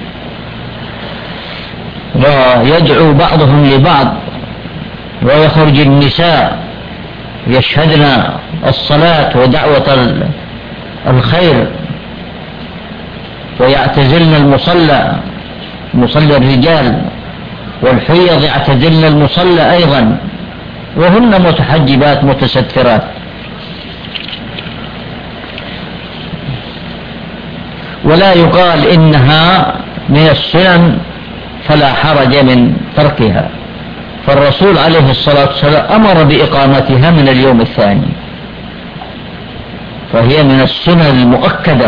ويدعو بعضهم لبعض، ويخرج النساء يشهدن الصلاة ودعوة الخير ويعتزلن المصلى، مصلى الرجال، والحيض يعتزلن المصلى أيضا، وهن متحجبات متسترات. ولا يقال إنها من السنن فلا حرج من تركها، فالرسول عليه الصلاة والسلام أمر بإقامتها من اليوم الثاني، فهي من السنن المؤكدة.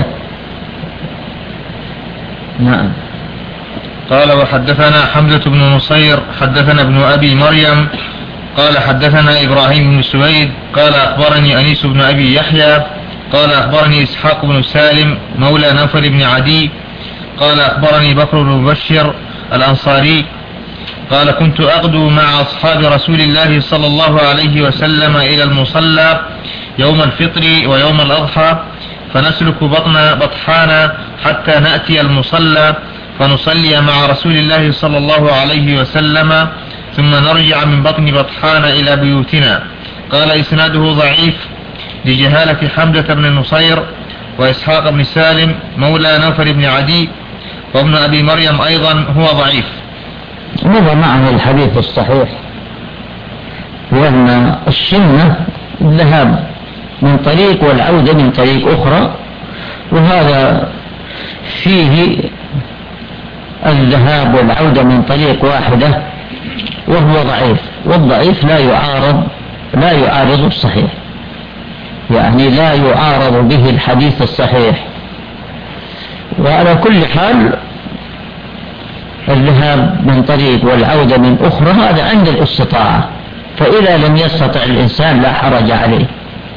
نعم. قال وحدثنا حمزة بن نصير حدثنا ابن أبي مريم قال حدثنا إبراهيم بن سويد قال أخبرني أنيس بن أبي يحيى قال أخبرني إسحاق بن سالم مولى نوفل بن عدي قال أخبرني بكر بن بشر الأنصاري قال كنت أغدو مع أصحاب رسول الله صلى الله عليه وسلم إلى المصلى يوم الفطر ويوم الأضحى، فنسلك بطن بطحانا حتى نأتي المصلى فنصلي مع رسول الله صلى الله عليه وسلم، ثم نرجع من بطن بطحان إلى بيوتنا. قال إسناده ضعيف لجهالة حمزة بن نصير وإسحاق بن سالم مولى نوفل بن عدي، وابن أبي مريم أيضا هو ضعيف. هذا معنى الحديث الصحيح، لأن السنة الذهاب من طريق والعودة من طريق أخرى، وهذا فيه الذهاب والعودة من طريق واحدة وهو ضعيف، والضعيف لا يعارض الصحيح، يعني لا يعارض به الحديث الصحيح. وعلى كل حال الذهاب من طريق والعودة من أخرى هذا عند الاستطاعة، فإذا لم يستطع الإنسان لا حرج عليه.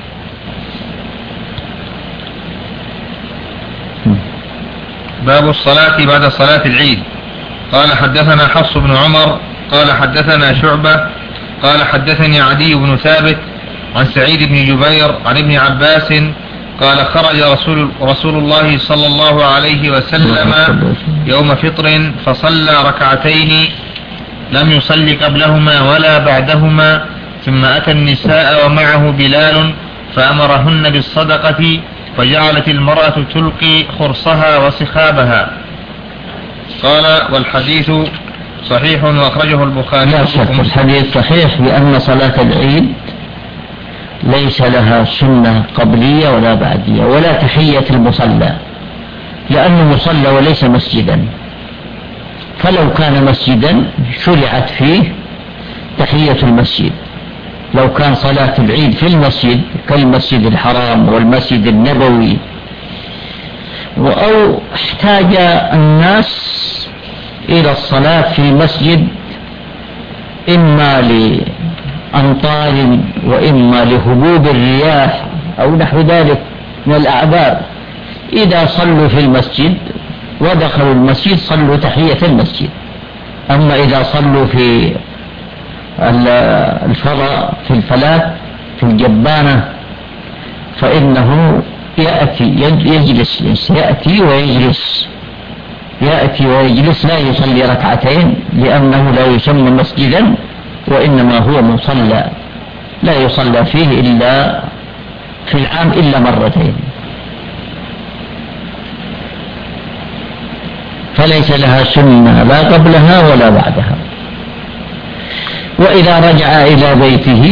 باب الصلاة بعد صلاة العيد. قال حدثنا حفص بن عمر قال حدثنا شعبة قال حدثني عدي بن ثابت عن سعيد بن جبير عن ابن عباس قال خرج رسول الله صلى الله عليه وسلم يوم فطر فصلى ركعتين لم يصلي قبلهما ولا بعدهما، ثم أتى النساء ومعه بلال فأمرهن بالصدقة، فجعلت المرأة تلقي خرصها وسخابها. قال والحديث صحيح وأخرجه البخاري. لا شك الحديث صحيح بأن صلاة العيد ليس لها سنة قبلية ولا بعدية ولا تحية المصلى، لأنه مصلى وليس مسجدا، فلو كان مسجدا شرعت فيه تحية المسجد. لو كان صلاة العيد في المسجد كالمسجد الحرام والمسجد النبوي، أو احتاج الناس إلى الصلاة في المسجد إما لأمطار وإما لهبوب الرياح أو نحو ذلك من الأعذار، إذا صلوا في المسجد ودخلوا المسجد صلوا تحية المسجد. أما إذا صلوا في الفضاء في الفلاة في الجبانة فإنه يجلس يأتي ويجلس لا يصلي ركعتين، لأنه لا يسمى مسجدا وإنما هو مصلى لا يصلى فيه إلا في العام إلا مرتين، فليس لها سنة لا قبلها ولا بعدها. وإذا رجع إلى بيته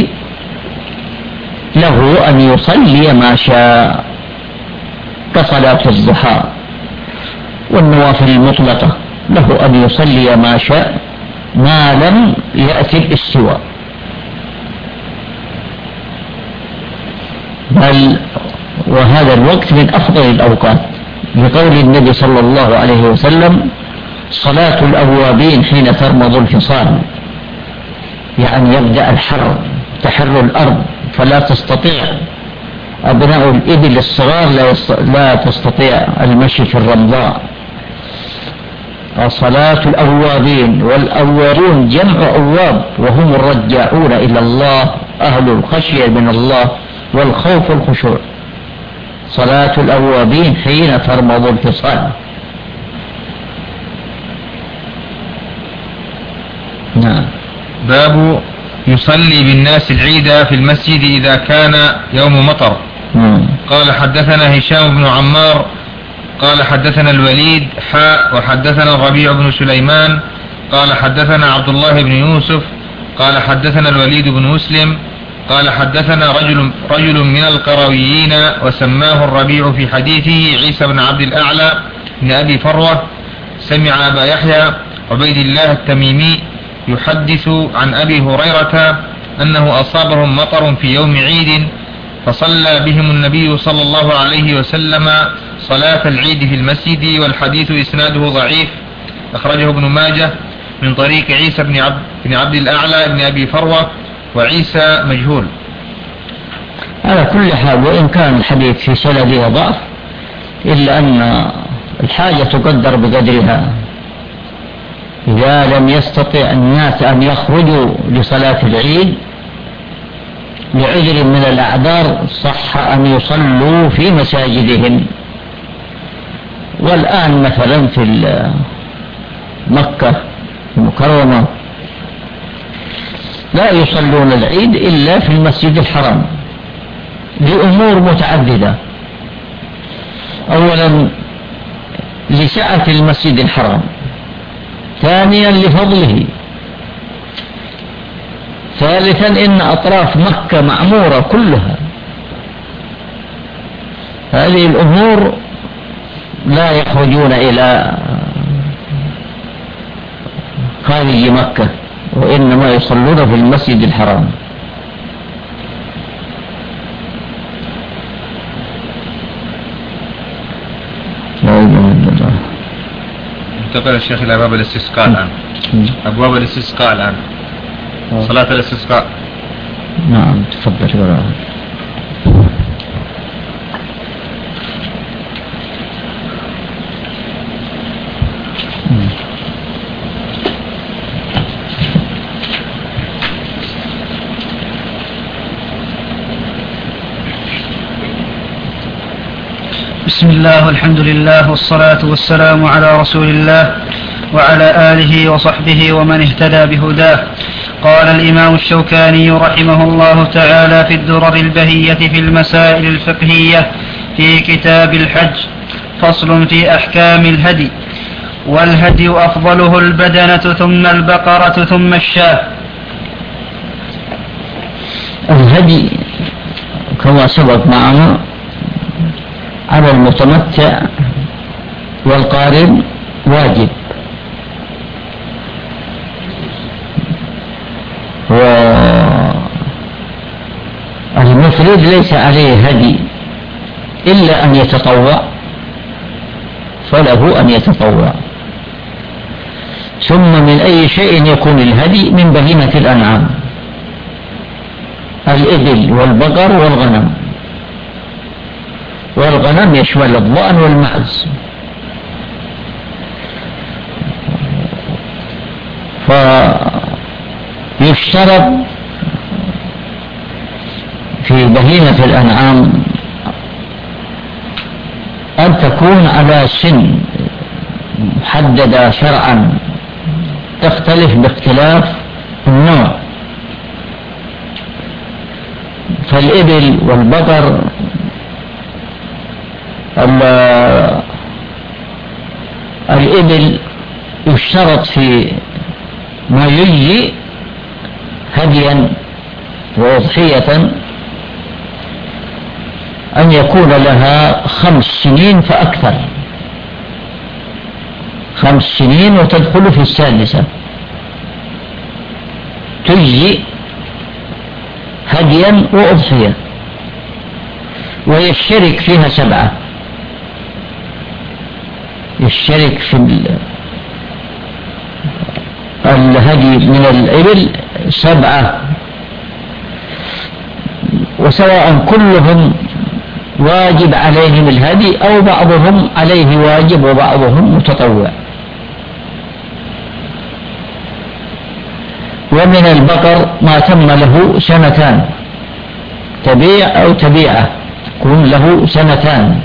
له أن يصلي ما شاء كصلاة الضحى والنوافل المطلقة، له أن يصلي ما شاء ما لم يأتي الاستواء. بل وهذا الوقت من أفضل الأوقات، لقول النبي صلى الله عليه وسلم صلاة الأوابين حين ترمض الفصال، يعني يبدأ الحر تحر الأرض فلا تستطيع أبناء الإبل الصغار لا تستطيع المشي في الرمضاء. صلاة الأوابين، والأوابون جمع أواب وهم الرجاعون إلى الله أهل الخشية من الله والخوف والخشوع. صلاة الأوابين حين ترمض الفصال. نعم. باب يصلي بالناس العيد في المسجد إذا كان يوم مطر. قال حدثنا هشام بن عمار قال حدثنا الوليد وحدثنا الربيع بن سليمان قال حدثنا عبد الله بن يوسف قال حدثنا الوليد بن مسلم قال حدثنا رجل من القرويين وسماه الربيع في حديثه عيسى بن عبد الأعلى بن أبي فروة، سمع أبا يحيى عبيد الله التميمي يحدث عن أبي هريرة أنه أصابهم مطر في يوم عيد فصلى بهم النبي صلى الله عليه وسلم صلاة العيد في المسجد، والحديث إسناده ضعيف، أخرجه ابن ماجه من طريق عيسى بن عبد الأعلى بن أبي فروة، وعيسى مجهول. على كل حال وإن كان الحديث في سنده ضعف إلا أن الحاجة تقدر بقدرها. إذا لم يستطع الناس أن يخرجوا لصلاة العيد لعذر من الأعذار صح أن يصلوا في مساجدهم. والآن مثلا في مكة المكرمة لا يصلون العيد إلا في المسجد الحرام لأمور متعددة. أولا لسعة المسجد الحرام، ثانيا لفضله، ثالثا إن أطراف مكة معمورة كلها. هذه الأمور لا يخرجون إلى خارج مكة وإنما يصلون في المسجد الحرام. لا إله إلا الله. انتقل الشيخ إلى باب الاستسقاء الآن. أبواب الاستسقاء الآن. صلاة الاستسقاء. نعم تفضل وراء. بسم الله والحمد لله والصلاة والسلام على رسول الله وعلى آله وصحبه ومن اهتدى بهداه. قال الإمام الشوكاني رحمه الله تعالى في الدرر البهية في المسائل الفقهية في كتاب الحج: فصل في أحكام الهدي. والهدي أفضله البدنة ثم البقرة ثم الشاة. الهدي كما سبق معنا على المتمتع والقارن واجب، والمفرد ليس عليه هدي إلا أن يتطوع، فله أن يتطوع. ثم من أي شيء يكون الهدي؟ من بهيمة الأنعام، الإبل والبقر والغنم، والغنم يشمل الضأن والمعز. فيشترط في بهيمة الأنعام أن تكون على سن محددة شرعا، تختلف باختلاف النوع. فالإبل والبقر الإبل يشترط في ما يجزي هديا وأضحية أن يكون لها 5 سنين فأكثر، 5 سنين وتدخل في السادسة تجزي هديا وأضحية، ويشترك فيها 7. يشترك في الهدي من الإبل 7، وسواء كلهم واجب عليهم الهدي أو بعضهم عليه واجب وبعضهم متطوع. ومن البقر ما تم له 2 تبيع أو تبيعة، يكون له 2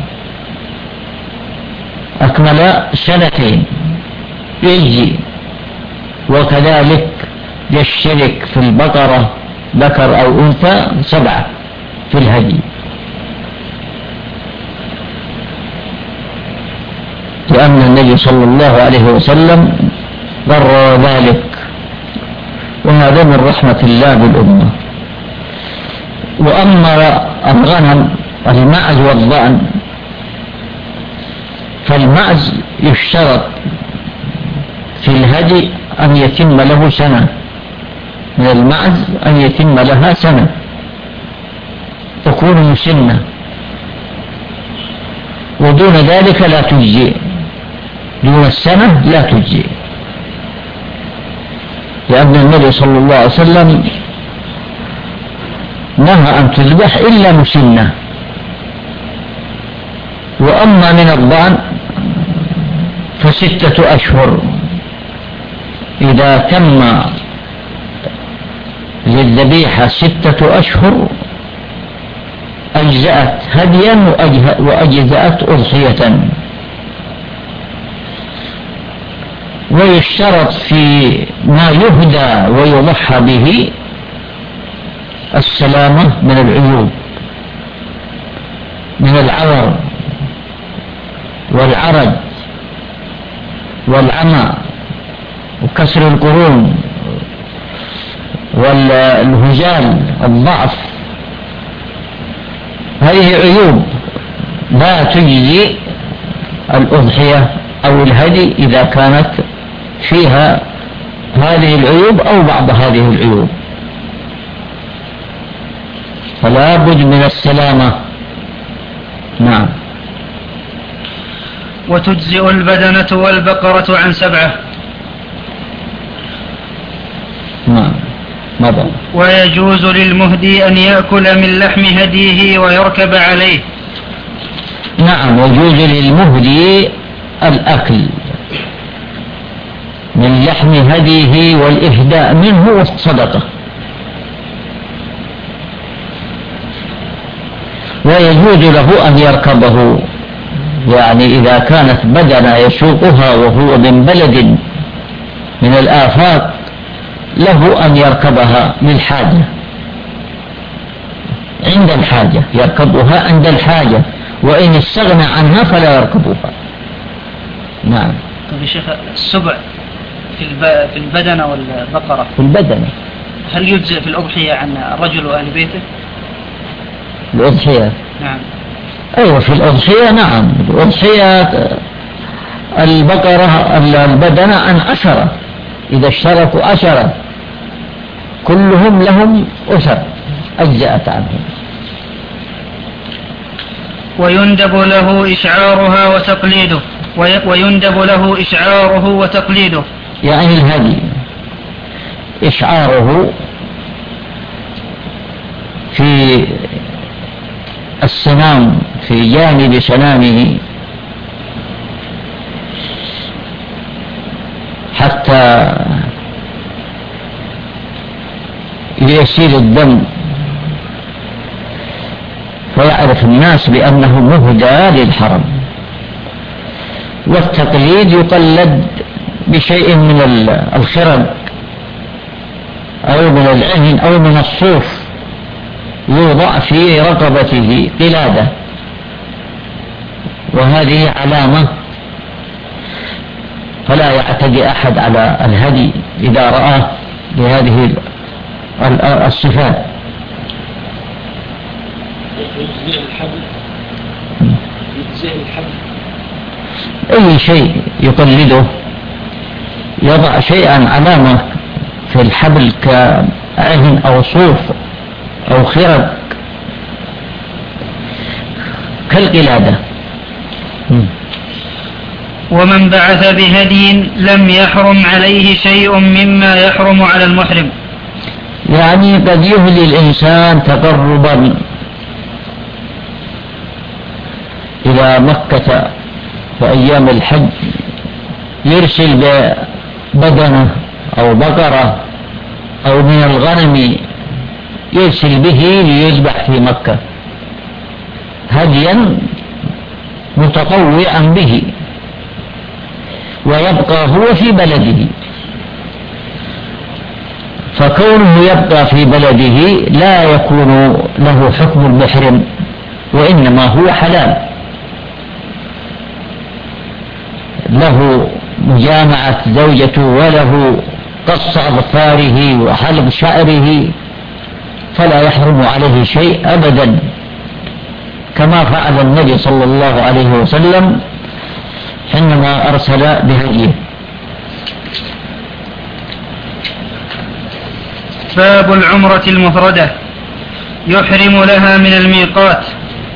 أكمل 2 يجزي. وكذلك يشترك في البقرة ذكر أو أنثى 7 في الهدي، لأن النبي صلى الله عليه وسلم قرر ذلك، وهذا من رحمة الله بالأمة. وأما الغنم المعز والضأن، فالمعز يشترط في الهدي أن يتم له 1 سنة، من المعز أن يتم لها 1 سنة تكون مسنة، ودون ذلك لا تجزي، دون 1 سنة لا تجزي، لأن النبي صلى الله عليه وسلم نهى أن تذبح إلا مسنة. وأما من الضأن ف6 أشهر، إذا تم للذبيحة 6 أشهر أجزأت هديا وأجزأت أضحية. ويشترط في ما يهدى ويضحى به السلامة من العيوب، من العور والعرج والعمى وكسر القرون والهجال، الضعف. هذه عيوب لا تجزي الأضحية أو الهدي إذا كانت فيها هذه العيوب أو بعض هذه العيوب، فلا بد من السلامة. نعم. وتجزئ البدنة والبقرة عن 7. ماذا؟ ويجوز للمهدي أن يأكل من لحم هديه ويركب عليه. نعم، يجوز للمهدي الأكل من لحم هديه والإهداء منه والصدقة. ويجوز له أن يركبه، يعني إذا كانت بدنة يسوقها وهو من بلد من الآفاق له أن يركبها للحاجة، عند الحاجة يركبها عند الحاجة، وإن استغنى عنها فلا يركبها. نعم. طيب يا شيخ، السبع في البدنة والبقرة في البدنة هل يجزئ في الأضحية عن الرجل وأهل بيته؟ الأضحية؟ نعم. أيوة، في الأضحية نعم. الأضحية البقرة البدنة عن 10، إذا اشتركوا 10 كلهم لهم أسر أجزأت عنهم. ويندب له إشعارها وتقليده. ويندب له إشعاره وتقليده، يعني الهدي إشعاره في السنام، في جانب سنامه، حتى يسيل الدم فيعرف الناس بأنه مهدى للحرم. والتقليد يقلد بشيء من الخرق أو من العهن أو من الصوف، يوضع في رقبته قلادة، وهذه علامة فلا يعتدي أحد على الهدي إذا رآه بهذه الصفات. أي شيء يقلده، يضع شيئا علامة في الحبل كعهن أو صوف أو خرق كالقلادة. ومن بعث بهدي لم يحرم عليه شيء مما يحرم على المحرم. يعني قد يهدي الإنسان تقربا إلى مكة في أيام الحج، يرسل ببدنة أو بقرة أو من الغنم، يرسل به ليذبح في مكة هديا متطوعا به، ويبقى هو في بلده. فكونه يبقى في بلده لا يكون له حكم المحرم، وإنما هو حلال، له مجامعة زوجته وله قص أظفاره وحلق شعره، فلا يحرم عليه شيء أبدا، كما فعل النبي صلى الله عليه وسلم حينما أرسل بهديه. باب العمرة المفردة يحرم لها من الميقات.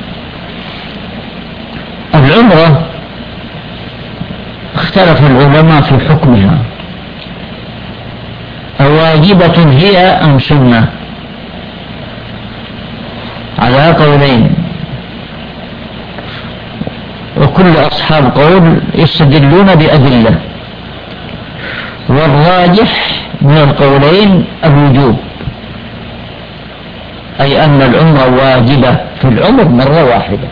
العمرة اختلف العلماء في حكمها، أواجبة هي أم سنة؟ على قولين، وكل أصحاب قول يستدلون بأدلة، والراجح من القولين الوجوب، أي أن العمرة واجبة في العمر مرة واحدة،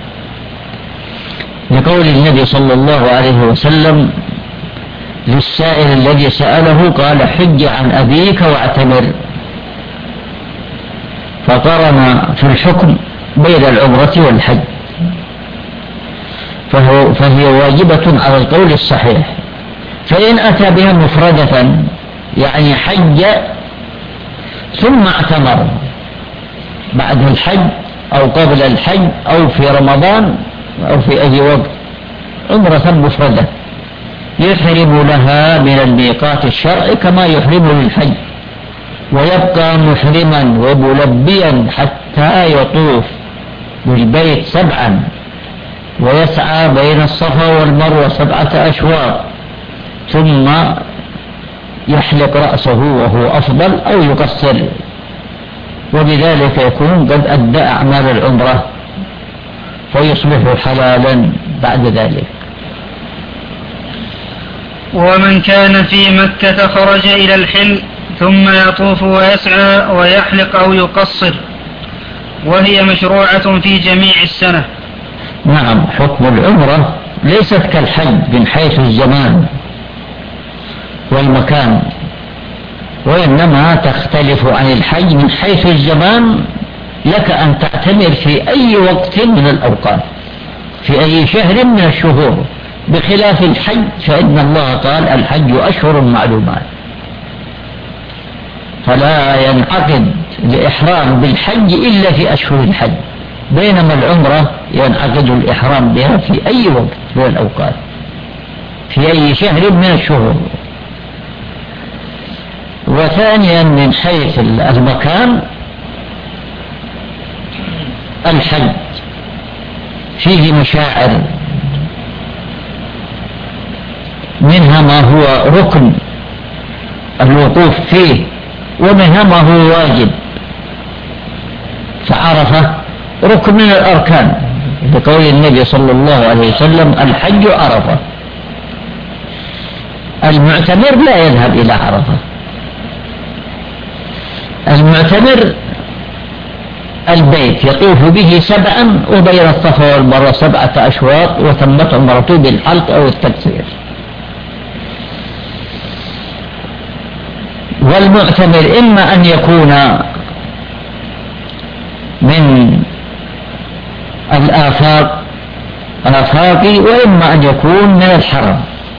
لقول النبي صلى الله عليه وسلم للسائل الذي سأله قال: حج عن أبيك واعتمر، فقرن في الحكم بين العمرة والحج، فهي واجبة على القول الصحيح. فإن أتى بها مفردة يعني حج ثم اعتمر بعد الحج أو قبل الحج أو في رمضان أو في أي وقت، عمرة مفردة يحرم لها من الميقات الشرعي كما يحرم للحج، ويبقى محرما وملبيا حتى يطوف بالبيت 7 ويسعى بين الصفا والمروة 7 أشواط ثم يحلق رأسه وهو أفضل أو يقصر، وبذلك يكون قد أدى أعمال العمرة فيصبح حلالا بعد ذلك. ومن كان في مكة خرج إلى الحل ثم يطوف ويسعى ويحلق أو يقصر، وهي مشروعة في جميع السنة. نعم، حكم العمرة ليست كالحج من حيث الزمان والمكان، وإنما تختلف عن الحج من حيث الزمان. لك أن تعتمر في أي وقت من الأوقات في أي شهر من الشهور، بخلاف الحج فإن الله قال الحج أشهر معلومات، فلا ينعقد الإحرام بالحج إلا في أشهر الحج، بينما العمرة ينعقد الإحرام بها في أي وقت من الأوقات في أي شهر من الشهور. وثانيا من حيث المكان، الحج فيه مشاعر، منها ما هو ركن الوقوف فيه ومنها ما هو واجب. فعرفة ركن من الأركان بقول النبي صلى الله عليه وسلم الحج عرفة. المعتمر لا يذهب إلى عرفة، المعتمر البيت يطوف به 7 وبين الصفا والمروة 7 أشواط وتمت عمرته بالحلق أو التكسير. والمعتمر إما أن يكون من الآفاق وإما أن يكون من الحرم.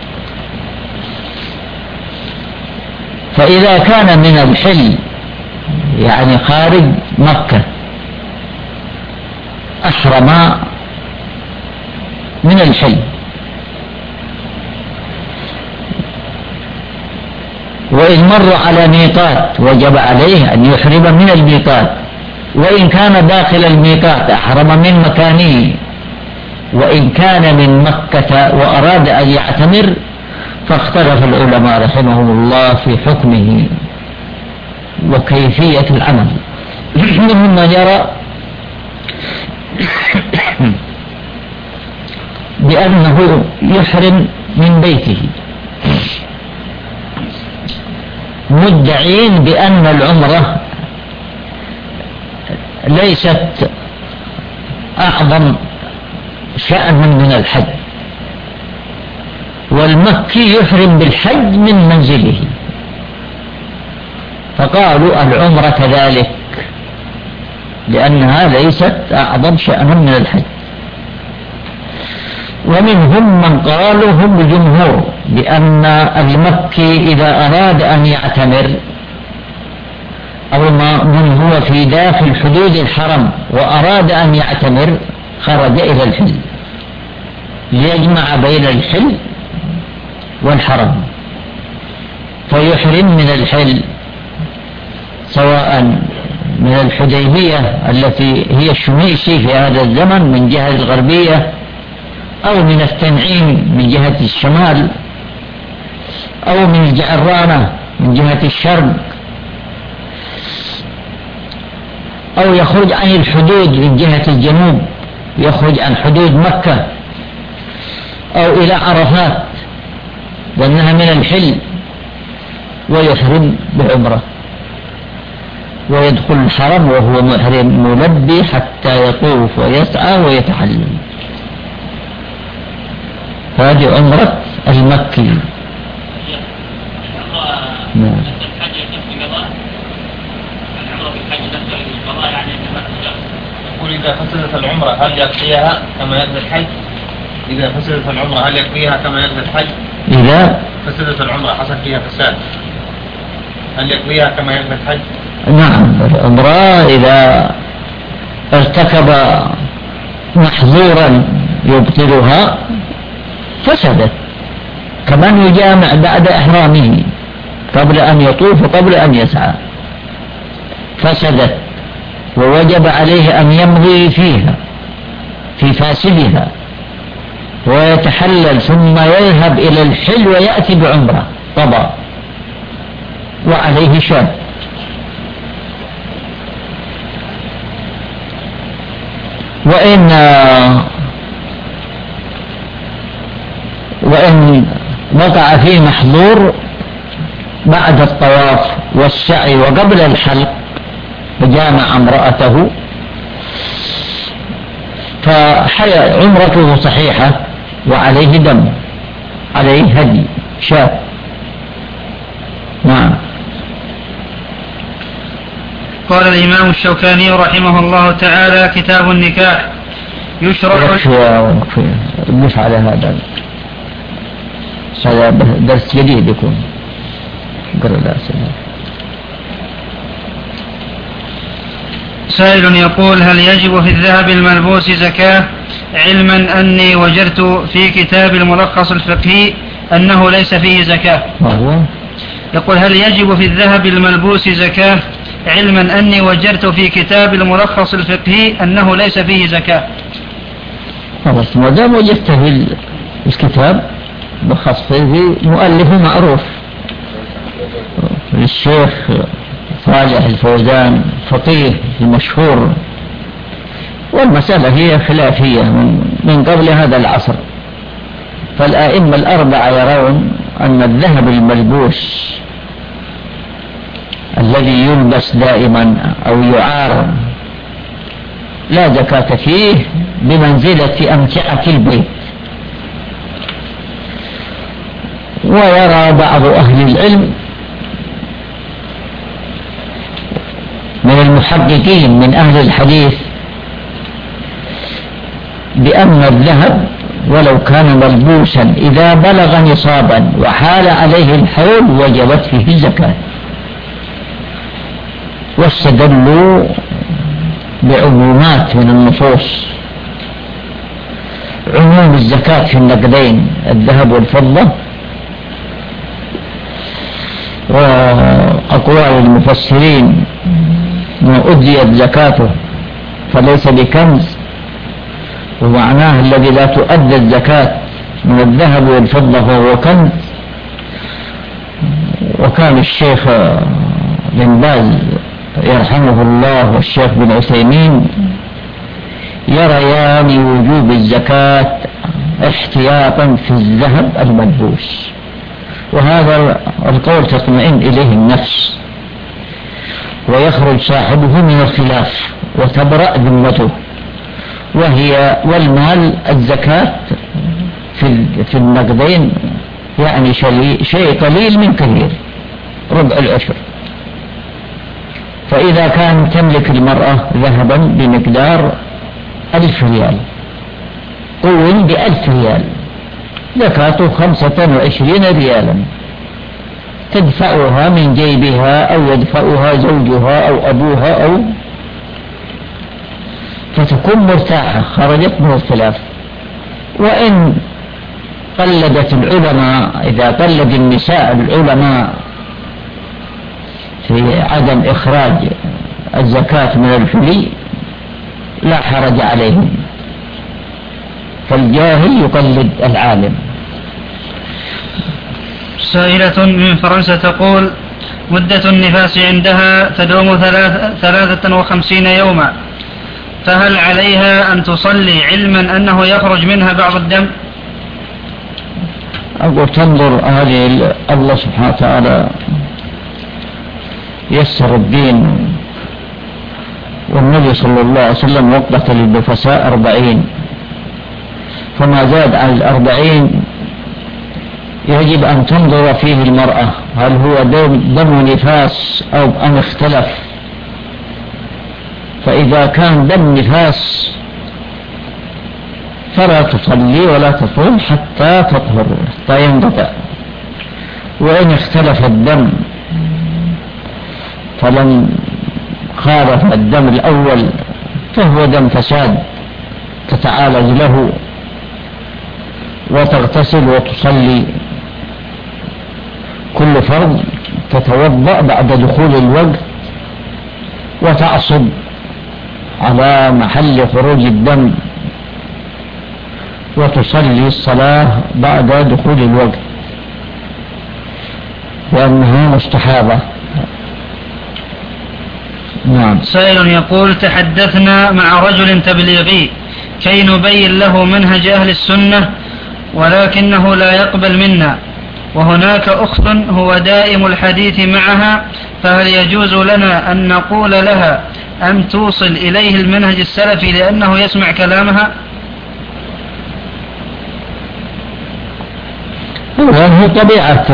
فإذا كان من الحل يعني خارج مكة أحرم من الحل، وإن مر على ميقات وجب عليه أن يحرم من الميقات، وإن كان داخل الميقات أحرم من مكانه، وإن كان من مكة وأراد أن يعتمر فاختلف العلماء رحمهم الله في حكمه وكيفية العمل. منهم من يرى بأنه يحرم من بيته، مدعين بأن العمرة ليست أعظم شأنا من الحج، والمكي يحرم بالحج من منزله، فقالوا العمرة كذلك لأنها ليست أعظم شأنا من الحج. ومنهم من قالوا هم الجمهور بأن المكي إذا أراد أن يعتمر أو من هو في داخل حدود الحرم وأراد أن يعتمر خرج إلى الحل ليجمع بين الحل والحرم، فيحرم من الحل سواء من الحديبية التي هي الشميسي في هذا الزمن من جهة الغربية، أو من التنعيم من جهة الشمال، أو من الجعرانة من جهة الشرق، أو يخرج عن الحدود من جهة الجنوب يخرج عن حدود مكة، أو إلى عرفات لأنها من الحل ويحرم بعمرة ويدخل الحرم وهو محرم ملبي حتى يطوف ويسعى ويتحلل. هذه عمرة المكي. يقول إذا فسدت العمرة هل يقضيها كما يقضي الحج؟ إذا فسدت العمرة هل يقضيها كما يقضي الحج؟ إذا فسدت العمرة حصل فيها فساد هل يقضيها كما يقضي الحج؟ نعم، العمرة إذا ارتكب محظورا يبطلها فسدت، كمن يجامع بعد إحرامه قبل أن يطوف وقبل أن يسعى فسدت، ووجب عليه أن يمضي فيها في فاسدها ويتحلل ثم يذهب إلى الحل ويأتي بعمرة قضاء وعليه شاب. وإن وقع فيه محظور بعد الطواف والسعي وقبل الحلق فجامع امرأته فعمرته صحيحة وعليه دم، عليه هدي شاة. نعم. قال الإمام الشوكاني رحمه الله تعالى: كتاب النكاح يشرع. نضيف على هذا درس جديد يكون. سائل يقول: هل يجب في الذهب الملبوس زكاة؟ علما أني وجدت في كتاب الملخص الفقهي أنه ليس فيه زكاة. يقول: هل يجب في الذهب الملبوس زكاة؟ علما أني وجدت في كتاب الملخص الفقهي أنه ليس فيه زكاة. خلاص ما دام وجدت في الكتاب ملخص فيه مؤلفه معروف الشيخ صالح الفوزان فقيه المشهور، والمسألة هي خلافية من قبل هذا العصر. فالآئمة الأربعة يرون أن الذهب الملبوس الذي يلبس دائما أو يعار لا زكاة فيه بمنزلة أمتعة البيت. ويرى بعض أهل العلم من المحققين من أهل الحديث بأن الذهب ولو كان ملبوسا إذا بلغ نصابا وحال عليه الحول وجبت فيه الزكاة، واستدلوا بعمومات من النصوص، عموم الزكاة في النقدين الذهب والفضة، وأقوال المفسرين ما أديت زكاته فليس بكنز، ومعناه الذي لا تؤدى الزكاة من الذهب والفضة فهو كنز. وكان الشيخ بن باز يرحمه الله والشيخ بن عثيمين يريان وجوب الزكاة احتياطا في الذهب الملبوس، وهذا القول تطمئن إليه النفس ويخرج صاحبه من الخلاف وتبرأ ذمته. والمال الزكاة في النقدين يعني شيء قليل من كثير، ربع العشر. فإذا كان تملك المرأة ذهبا بمقدار 1000 ريال قوم ب1000 ريال زكاته 25 ريالا تدفعها من جيبها أو يدفعها زوجها أو أبوها أو فتكون مرتاحة، خرجت من الخلاف. وإن قلدت العلماء، إذا قلد النساء العلماء في عدم إخراج الزكاة من الحلي لا حرج عليهم، فالجاهل يقلد العالم. سائلة من فرنسا تقول: مدة النفاس عندها تدوم 53 يوما، فهل عليها أن تصلي علما أنه يخرج منها بعض الدم؟ أقول تنظر هذه الله سبحانه وتعالى يسر الدين، والنبي صلى الله عليه وسلم وقت للنفساء 40، فما زاد عن 40 يجب أن تنظر فيه المرأة هل هو دم نفاس أو أم اختلف. فإذا كان دم نفاس فلا تصلي ولا تصوم حتى تطهر، حتى ينقطع. وإن اختلف الدم فلم خالف الدم الأول فهو دم فساد، تتعالج له وتغتسل وتصلي كل فرض، تتوضأ بعد دخول الوقت وتعصب على محل خروج الدم وتصلي الصلاة بعد دخول الوقت لأنها مستحابة. نعم. سائل يقول: تحدثنا مع رجل تبليغي كي نبين له منهج أهل السنة ولكنه لا يقبل منا، وهناك أخت هو دائم الحديث معها، فهل يجوز لنا أن نقول لها أن توصل إليه المنهج السلفي لأنه يسمع كلامها؟ هو طبيعة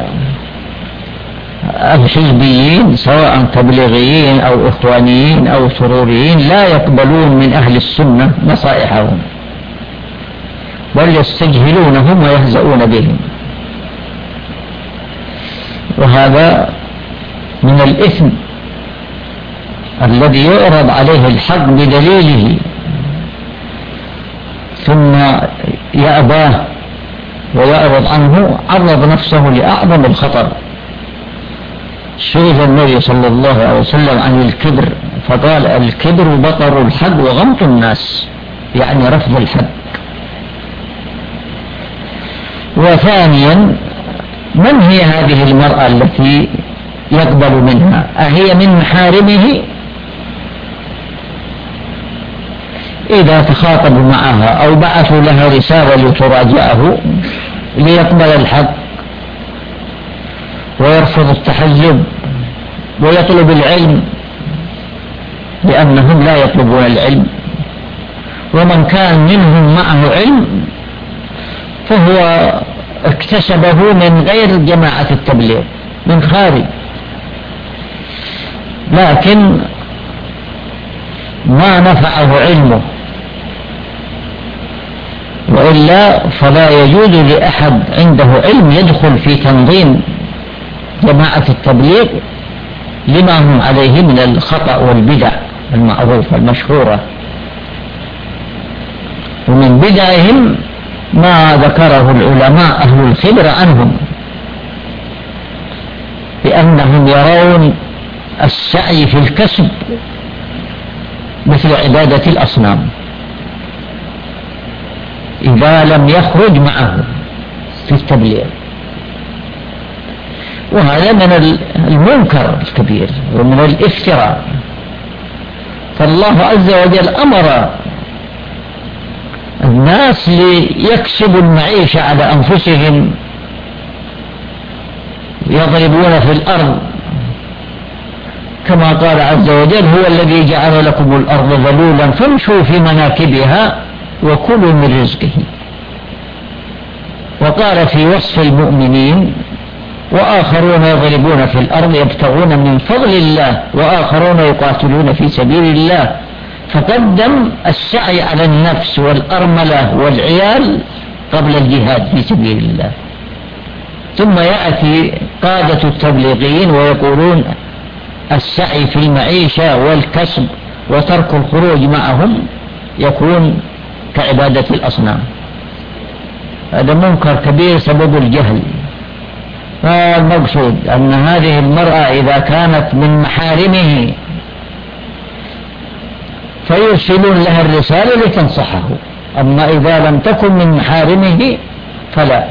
الحزبيين سواء تبليغيين أو إخوانيين أو سروريين لا يقبلون من أهل السنة نصائحهم، بل يستجهلونهم ويهزؤون بهم، وهذا من الإثم الذي يعرض عليه الحق بدليله ثم يأباه ويعرض عنه، عرض نفسه لأعظم الخطر. سئل النبي صلى الله عليه وسلم عن الكبر فقال: الكبر بطر الحق وغمط الناس، يعني رفض الحق. وثانيا، من هي هذه المرأة التي يقبل منها؟ أهي من محارمه؟ إذا تخاطبوا معها أو بعثوا لها رسالة لتراجعه ليقبل الحق ويرفض التحزب ويطلب العلم، لأنهم لا يطلبون العلم، ومن كان منهم معه علم فهو اكتسبه من غير جماعة التبليغ، من خارج، لكن ما نفعه علمه، وإلا فلا يجوز لأحد عنده علم يدخل في تنظيم جماعة التبليغ لما هم عليه من الخطأ والبدع المعروفة المشهورة. ومن بدعهم ما ذكره العلماء أهل الخبر عنهم، بأنهم يرون السعي في الكسب مثل عبادة الأصنام إذا لم يخرج معه في التبليغ، وهذا من المنكر الكبير ومن الافتراء. فالله عز وجل أمر الناس ليكسبوا المعيشة على أنفسهم، يضربون في الأرض، كما قال عز وجل: هو الذي جعل لكم الأرض ذلولا فامشوا في مناكبها وكلوا من رزقه. وقال في وصف المؤمنين: وآخرون يضربون في الأرض يبتغون من فضل الله وآخرون يقاتلون في سبيل الله، فقدم السعي على النفس والأرملة والعيال قبل الجهاد في سبيل الله. ثم يأتي قادة التبليغين ويقولون السعي في المعيشة والكسب وترك الخروج معهم يكون كعبادة الأصنام. هذا منكر كبير سبب الجهل. فالمقصود أن هذه المرأة إذا كانت من محارمه فيرسلون لها الرسالة لتنصحه، أما إذا لم تكن من محارمه فلا.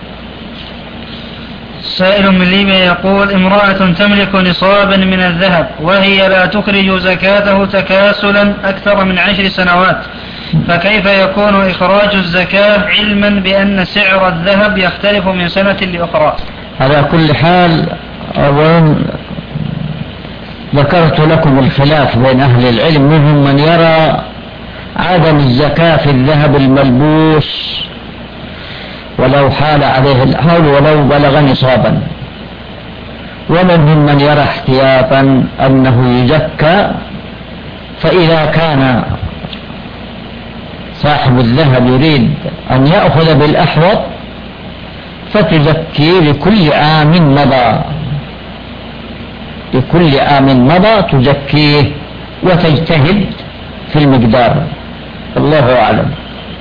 سائل من ليبيا يقول: امرأة تملك نصابا من الذهب وهي لا تخرج زكاته تكاسلا أكثر من 10 سنوات، فكيف يكون إخراج الزكاة علما بأن سعر الذهب يختلف من سنة لأخرى؟ على كل حال، ذكرت لكم الخلاف بين أهل العلم، منهم من يرى عدم الزكاة في الذهب الملبوس ولو حال عليه الحول ولو بلغ نصابا، ومنهم من يرى احتياطا أنه يزكى، فإذا كان صاحب الذهب يريد أن يأخذ بالأحوط فتزكي لكل عام مضى، لكل عام مضى تزكيه وتجتهد في المقدار. الله أعلم.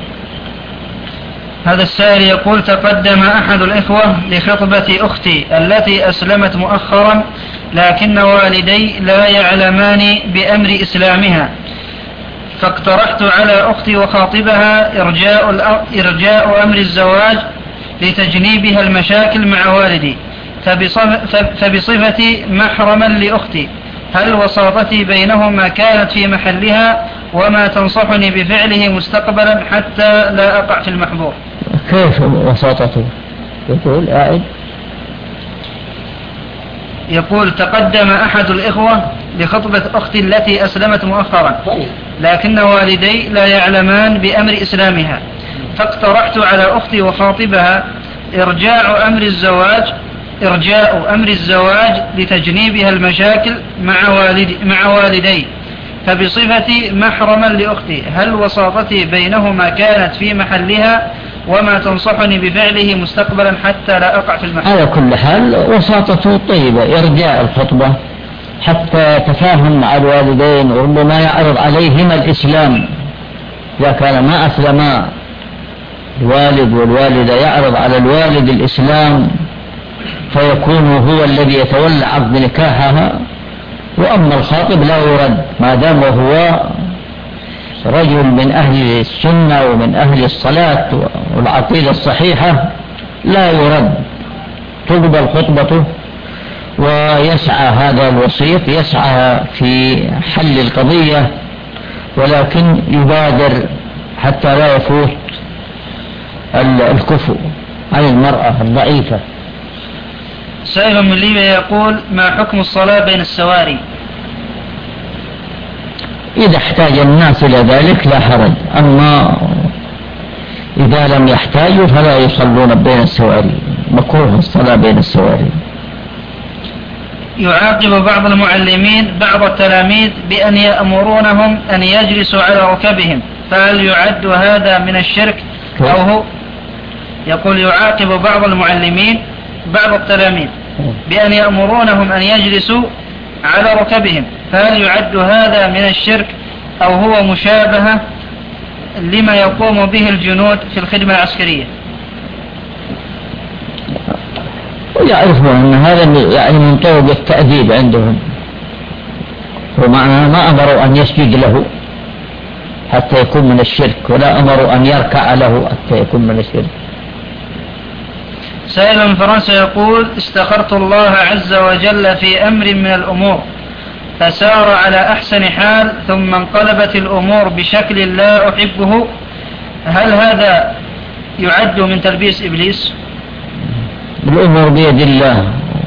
هذا السائل يقول: تقدم أحد الإخوة لخطبة أختي التي أسلمت مؤخرا، لكن والدي لا يعلمان بأمر إسلامها، فاقترحت على أختي وخاطبها إرجاء أمر الزواج لتجنيبها المشاكل مع والدي، فبصفتي محرما لأختي هل وساطتي بينهما كانت في محلها وما تنصحني بفعله مستقبلا حتى لا أقع في المحظور؟ كيف وساطته؟ يقول تقدم أحد الإخوة لخطبة أختي التي أسلمت مؤخرا، لكن والدي لا يعلمان بأمر إسلامها، فاقترحت على أختي وخاطبها إرجاء أمر الزواج لتجنيبها المشاكل مع والدي، فبصفتي محرما لأختي هل وساطتي بينهما كانت في محلها وما تنصحني بفعله مستقبلا حتى لا أقع في المحظور؟ على كل حال وساطته طيبة، إرجاء الخطبة حتى يتفاهم مع الوالدين، وربما يعرض عليهما الإسلام إذا كان ما أسلما الوالد والوالدة، يعرض على الوالد الإسلام فيكون هو الذي يتولى عقد نكاحها، وأما الخاطب لا يرد ما دام هو رجل من أهل السنة ومن أهل الصلاة والعقيدة الصحيحة لا يرد، تقبل خطبته ويسعى هذا الوسيط يسعى في حل القضية، ولكن يبادر حتى لا يفوت الكفو عن المرأة الضعيفة. سائل من ليبيا يقول ما حكم الصلاة بين السواري؟ إذا احتاج الناس إلى ذلك لا حرج، أما إذا لم يحتاجوا فلا يصلون بين السواري، مكروه الصلاة بين السواري. يعاقب بعض المعلمين بعض التلاميذ بأن يأمرونهم أن يجلسوا على ركبهم، فهل يعد هذا من الشرك أو هو؟ يقول يعاقب بعض المعلمين بعض التلاميذ بأن يأمرونهم أن يجلسوا على ركبهم، فهل يعد هذا من الشرك أو هو مشابهة لما يقوم به الجنود في الخدمة العسكرية؟ ويعرفون أن هذا يعني من طرق التأديب عندهم، ومعنى ما أمروا أن يسجد له حتى يكون من الشرك، ولا أمروا أن يركع له حتى يكون من الشرك. سائل من فرنسا يقول استخرت الله عز وجل في أمر من الأمور فسار على أحسن حال ثم انقلبت الأمور بشكل لا أحبه، هل هذا يعد من تلبيس إبليس؟ الأمور بيد الله،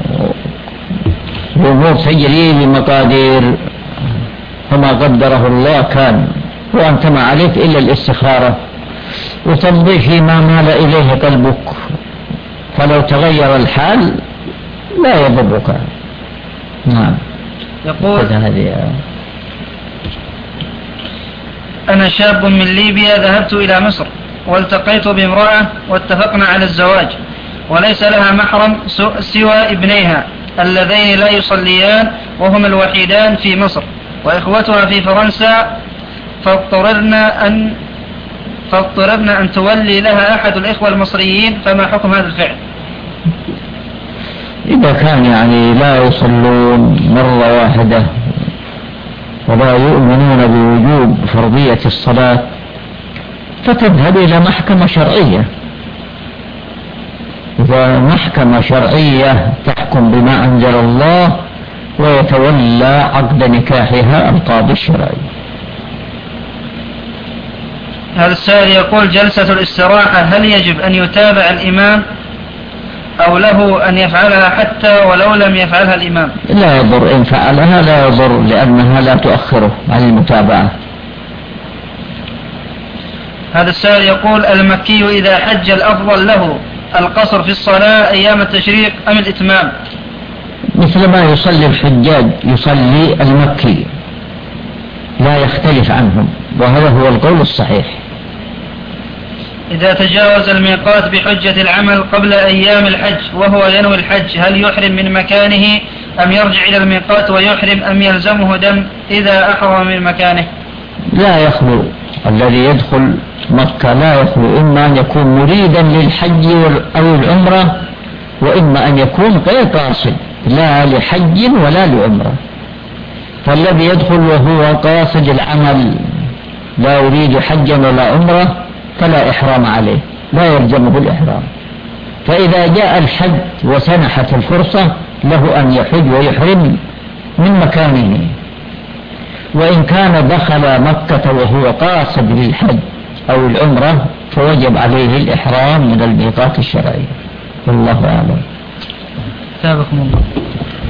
الأمور تجري بمقادير، فما قدره الله كان، وأنت ما عليك إلا الاستخارة وتمضي فيما مال إليه قلبك، فلو تغير الحال لا يضرك. نعم. يقول أنا شاب من ليبيا ذهبت إلى مصر والتقيت بامرأة واتفقنا على الزواج، وليس لها محرم سوى ابنيها اللذين لا يصليان وهما الوحيدان في مصر، وإخوتها في فرنسا، فاضطررنا أن تولي لها أحد الإخوة المصريين، فما حكم هذا الفعل؟ إذا كان يعني لا يصلون مرة واحدة ولا يؤمنون بوجوب فرضية الصلاة فتذهب إلى محكمة شرعية، إذا محكمة شرعية تحكم بما أنزل الله ويتولى عقد نكاحها القاضي الشرعي. هذا السائل يقول جلسة الاستراحة هل يجب أن يتابع الإمام أو له أن يفعلها حتى ولو لم يفعلها الإمام؟ لا يضر، إن فعلها لا يضر لأنها لا تؤخره عن المتابعة. هذا السائل يقول المكي إذا حج الأفضل له القصر في الصلاة أيام التشريق أم الإتمام؟ مثل ما يصلي الحجاج يصلي المكي، لا يختلف عنهم، وهذا هو القول الصحيح. إذا تجاوز الميقات بحجة العمل قبل أيام الحج وهو ينوي الحج هل يحرم من مكانه أم يرجع إلى الميقات ويحرم أم يلزمه دم إذا أحرم من مكانه؟ لا يخلو الذي يدخل مكة، لا يخلو إما أن يكون مريدا للحج أو العمرة، وإما أن يكون غير قاصد لا لحج ولا لعمرة. فالذي يدخل وهو قاصد العمل لا أريد حجا ولا عمرة فلا إحرام عليه، لا يلزمه الإحرام. فإذا جاء الحج وسنحت الفرصة له أن يحج ويحرم من مكانه. وإن كان دخل مكة وهو قاصد للحج أو العمرة فوجب عليه الإحرام من الميقات الشرعي. والله أعلم. ثابكم الله.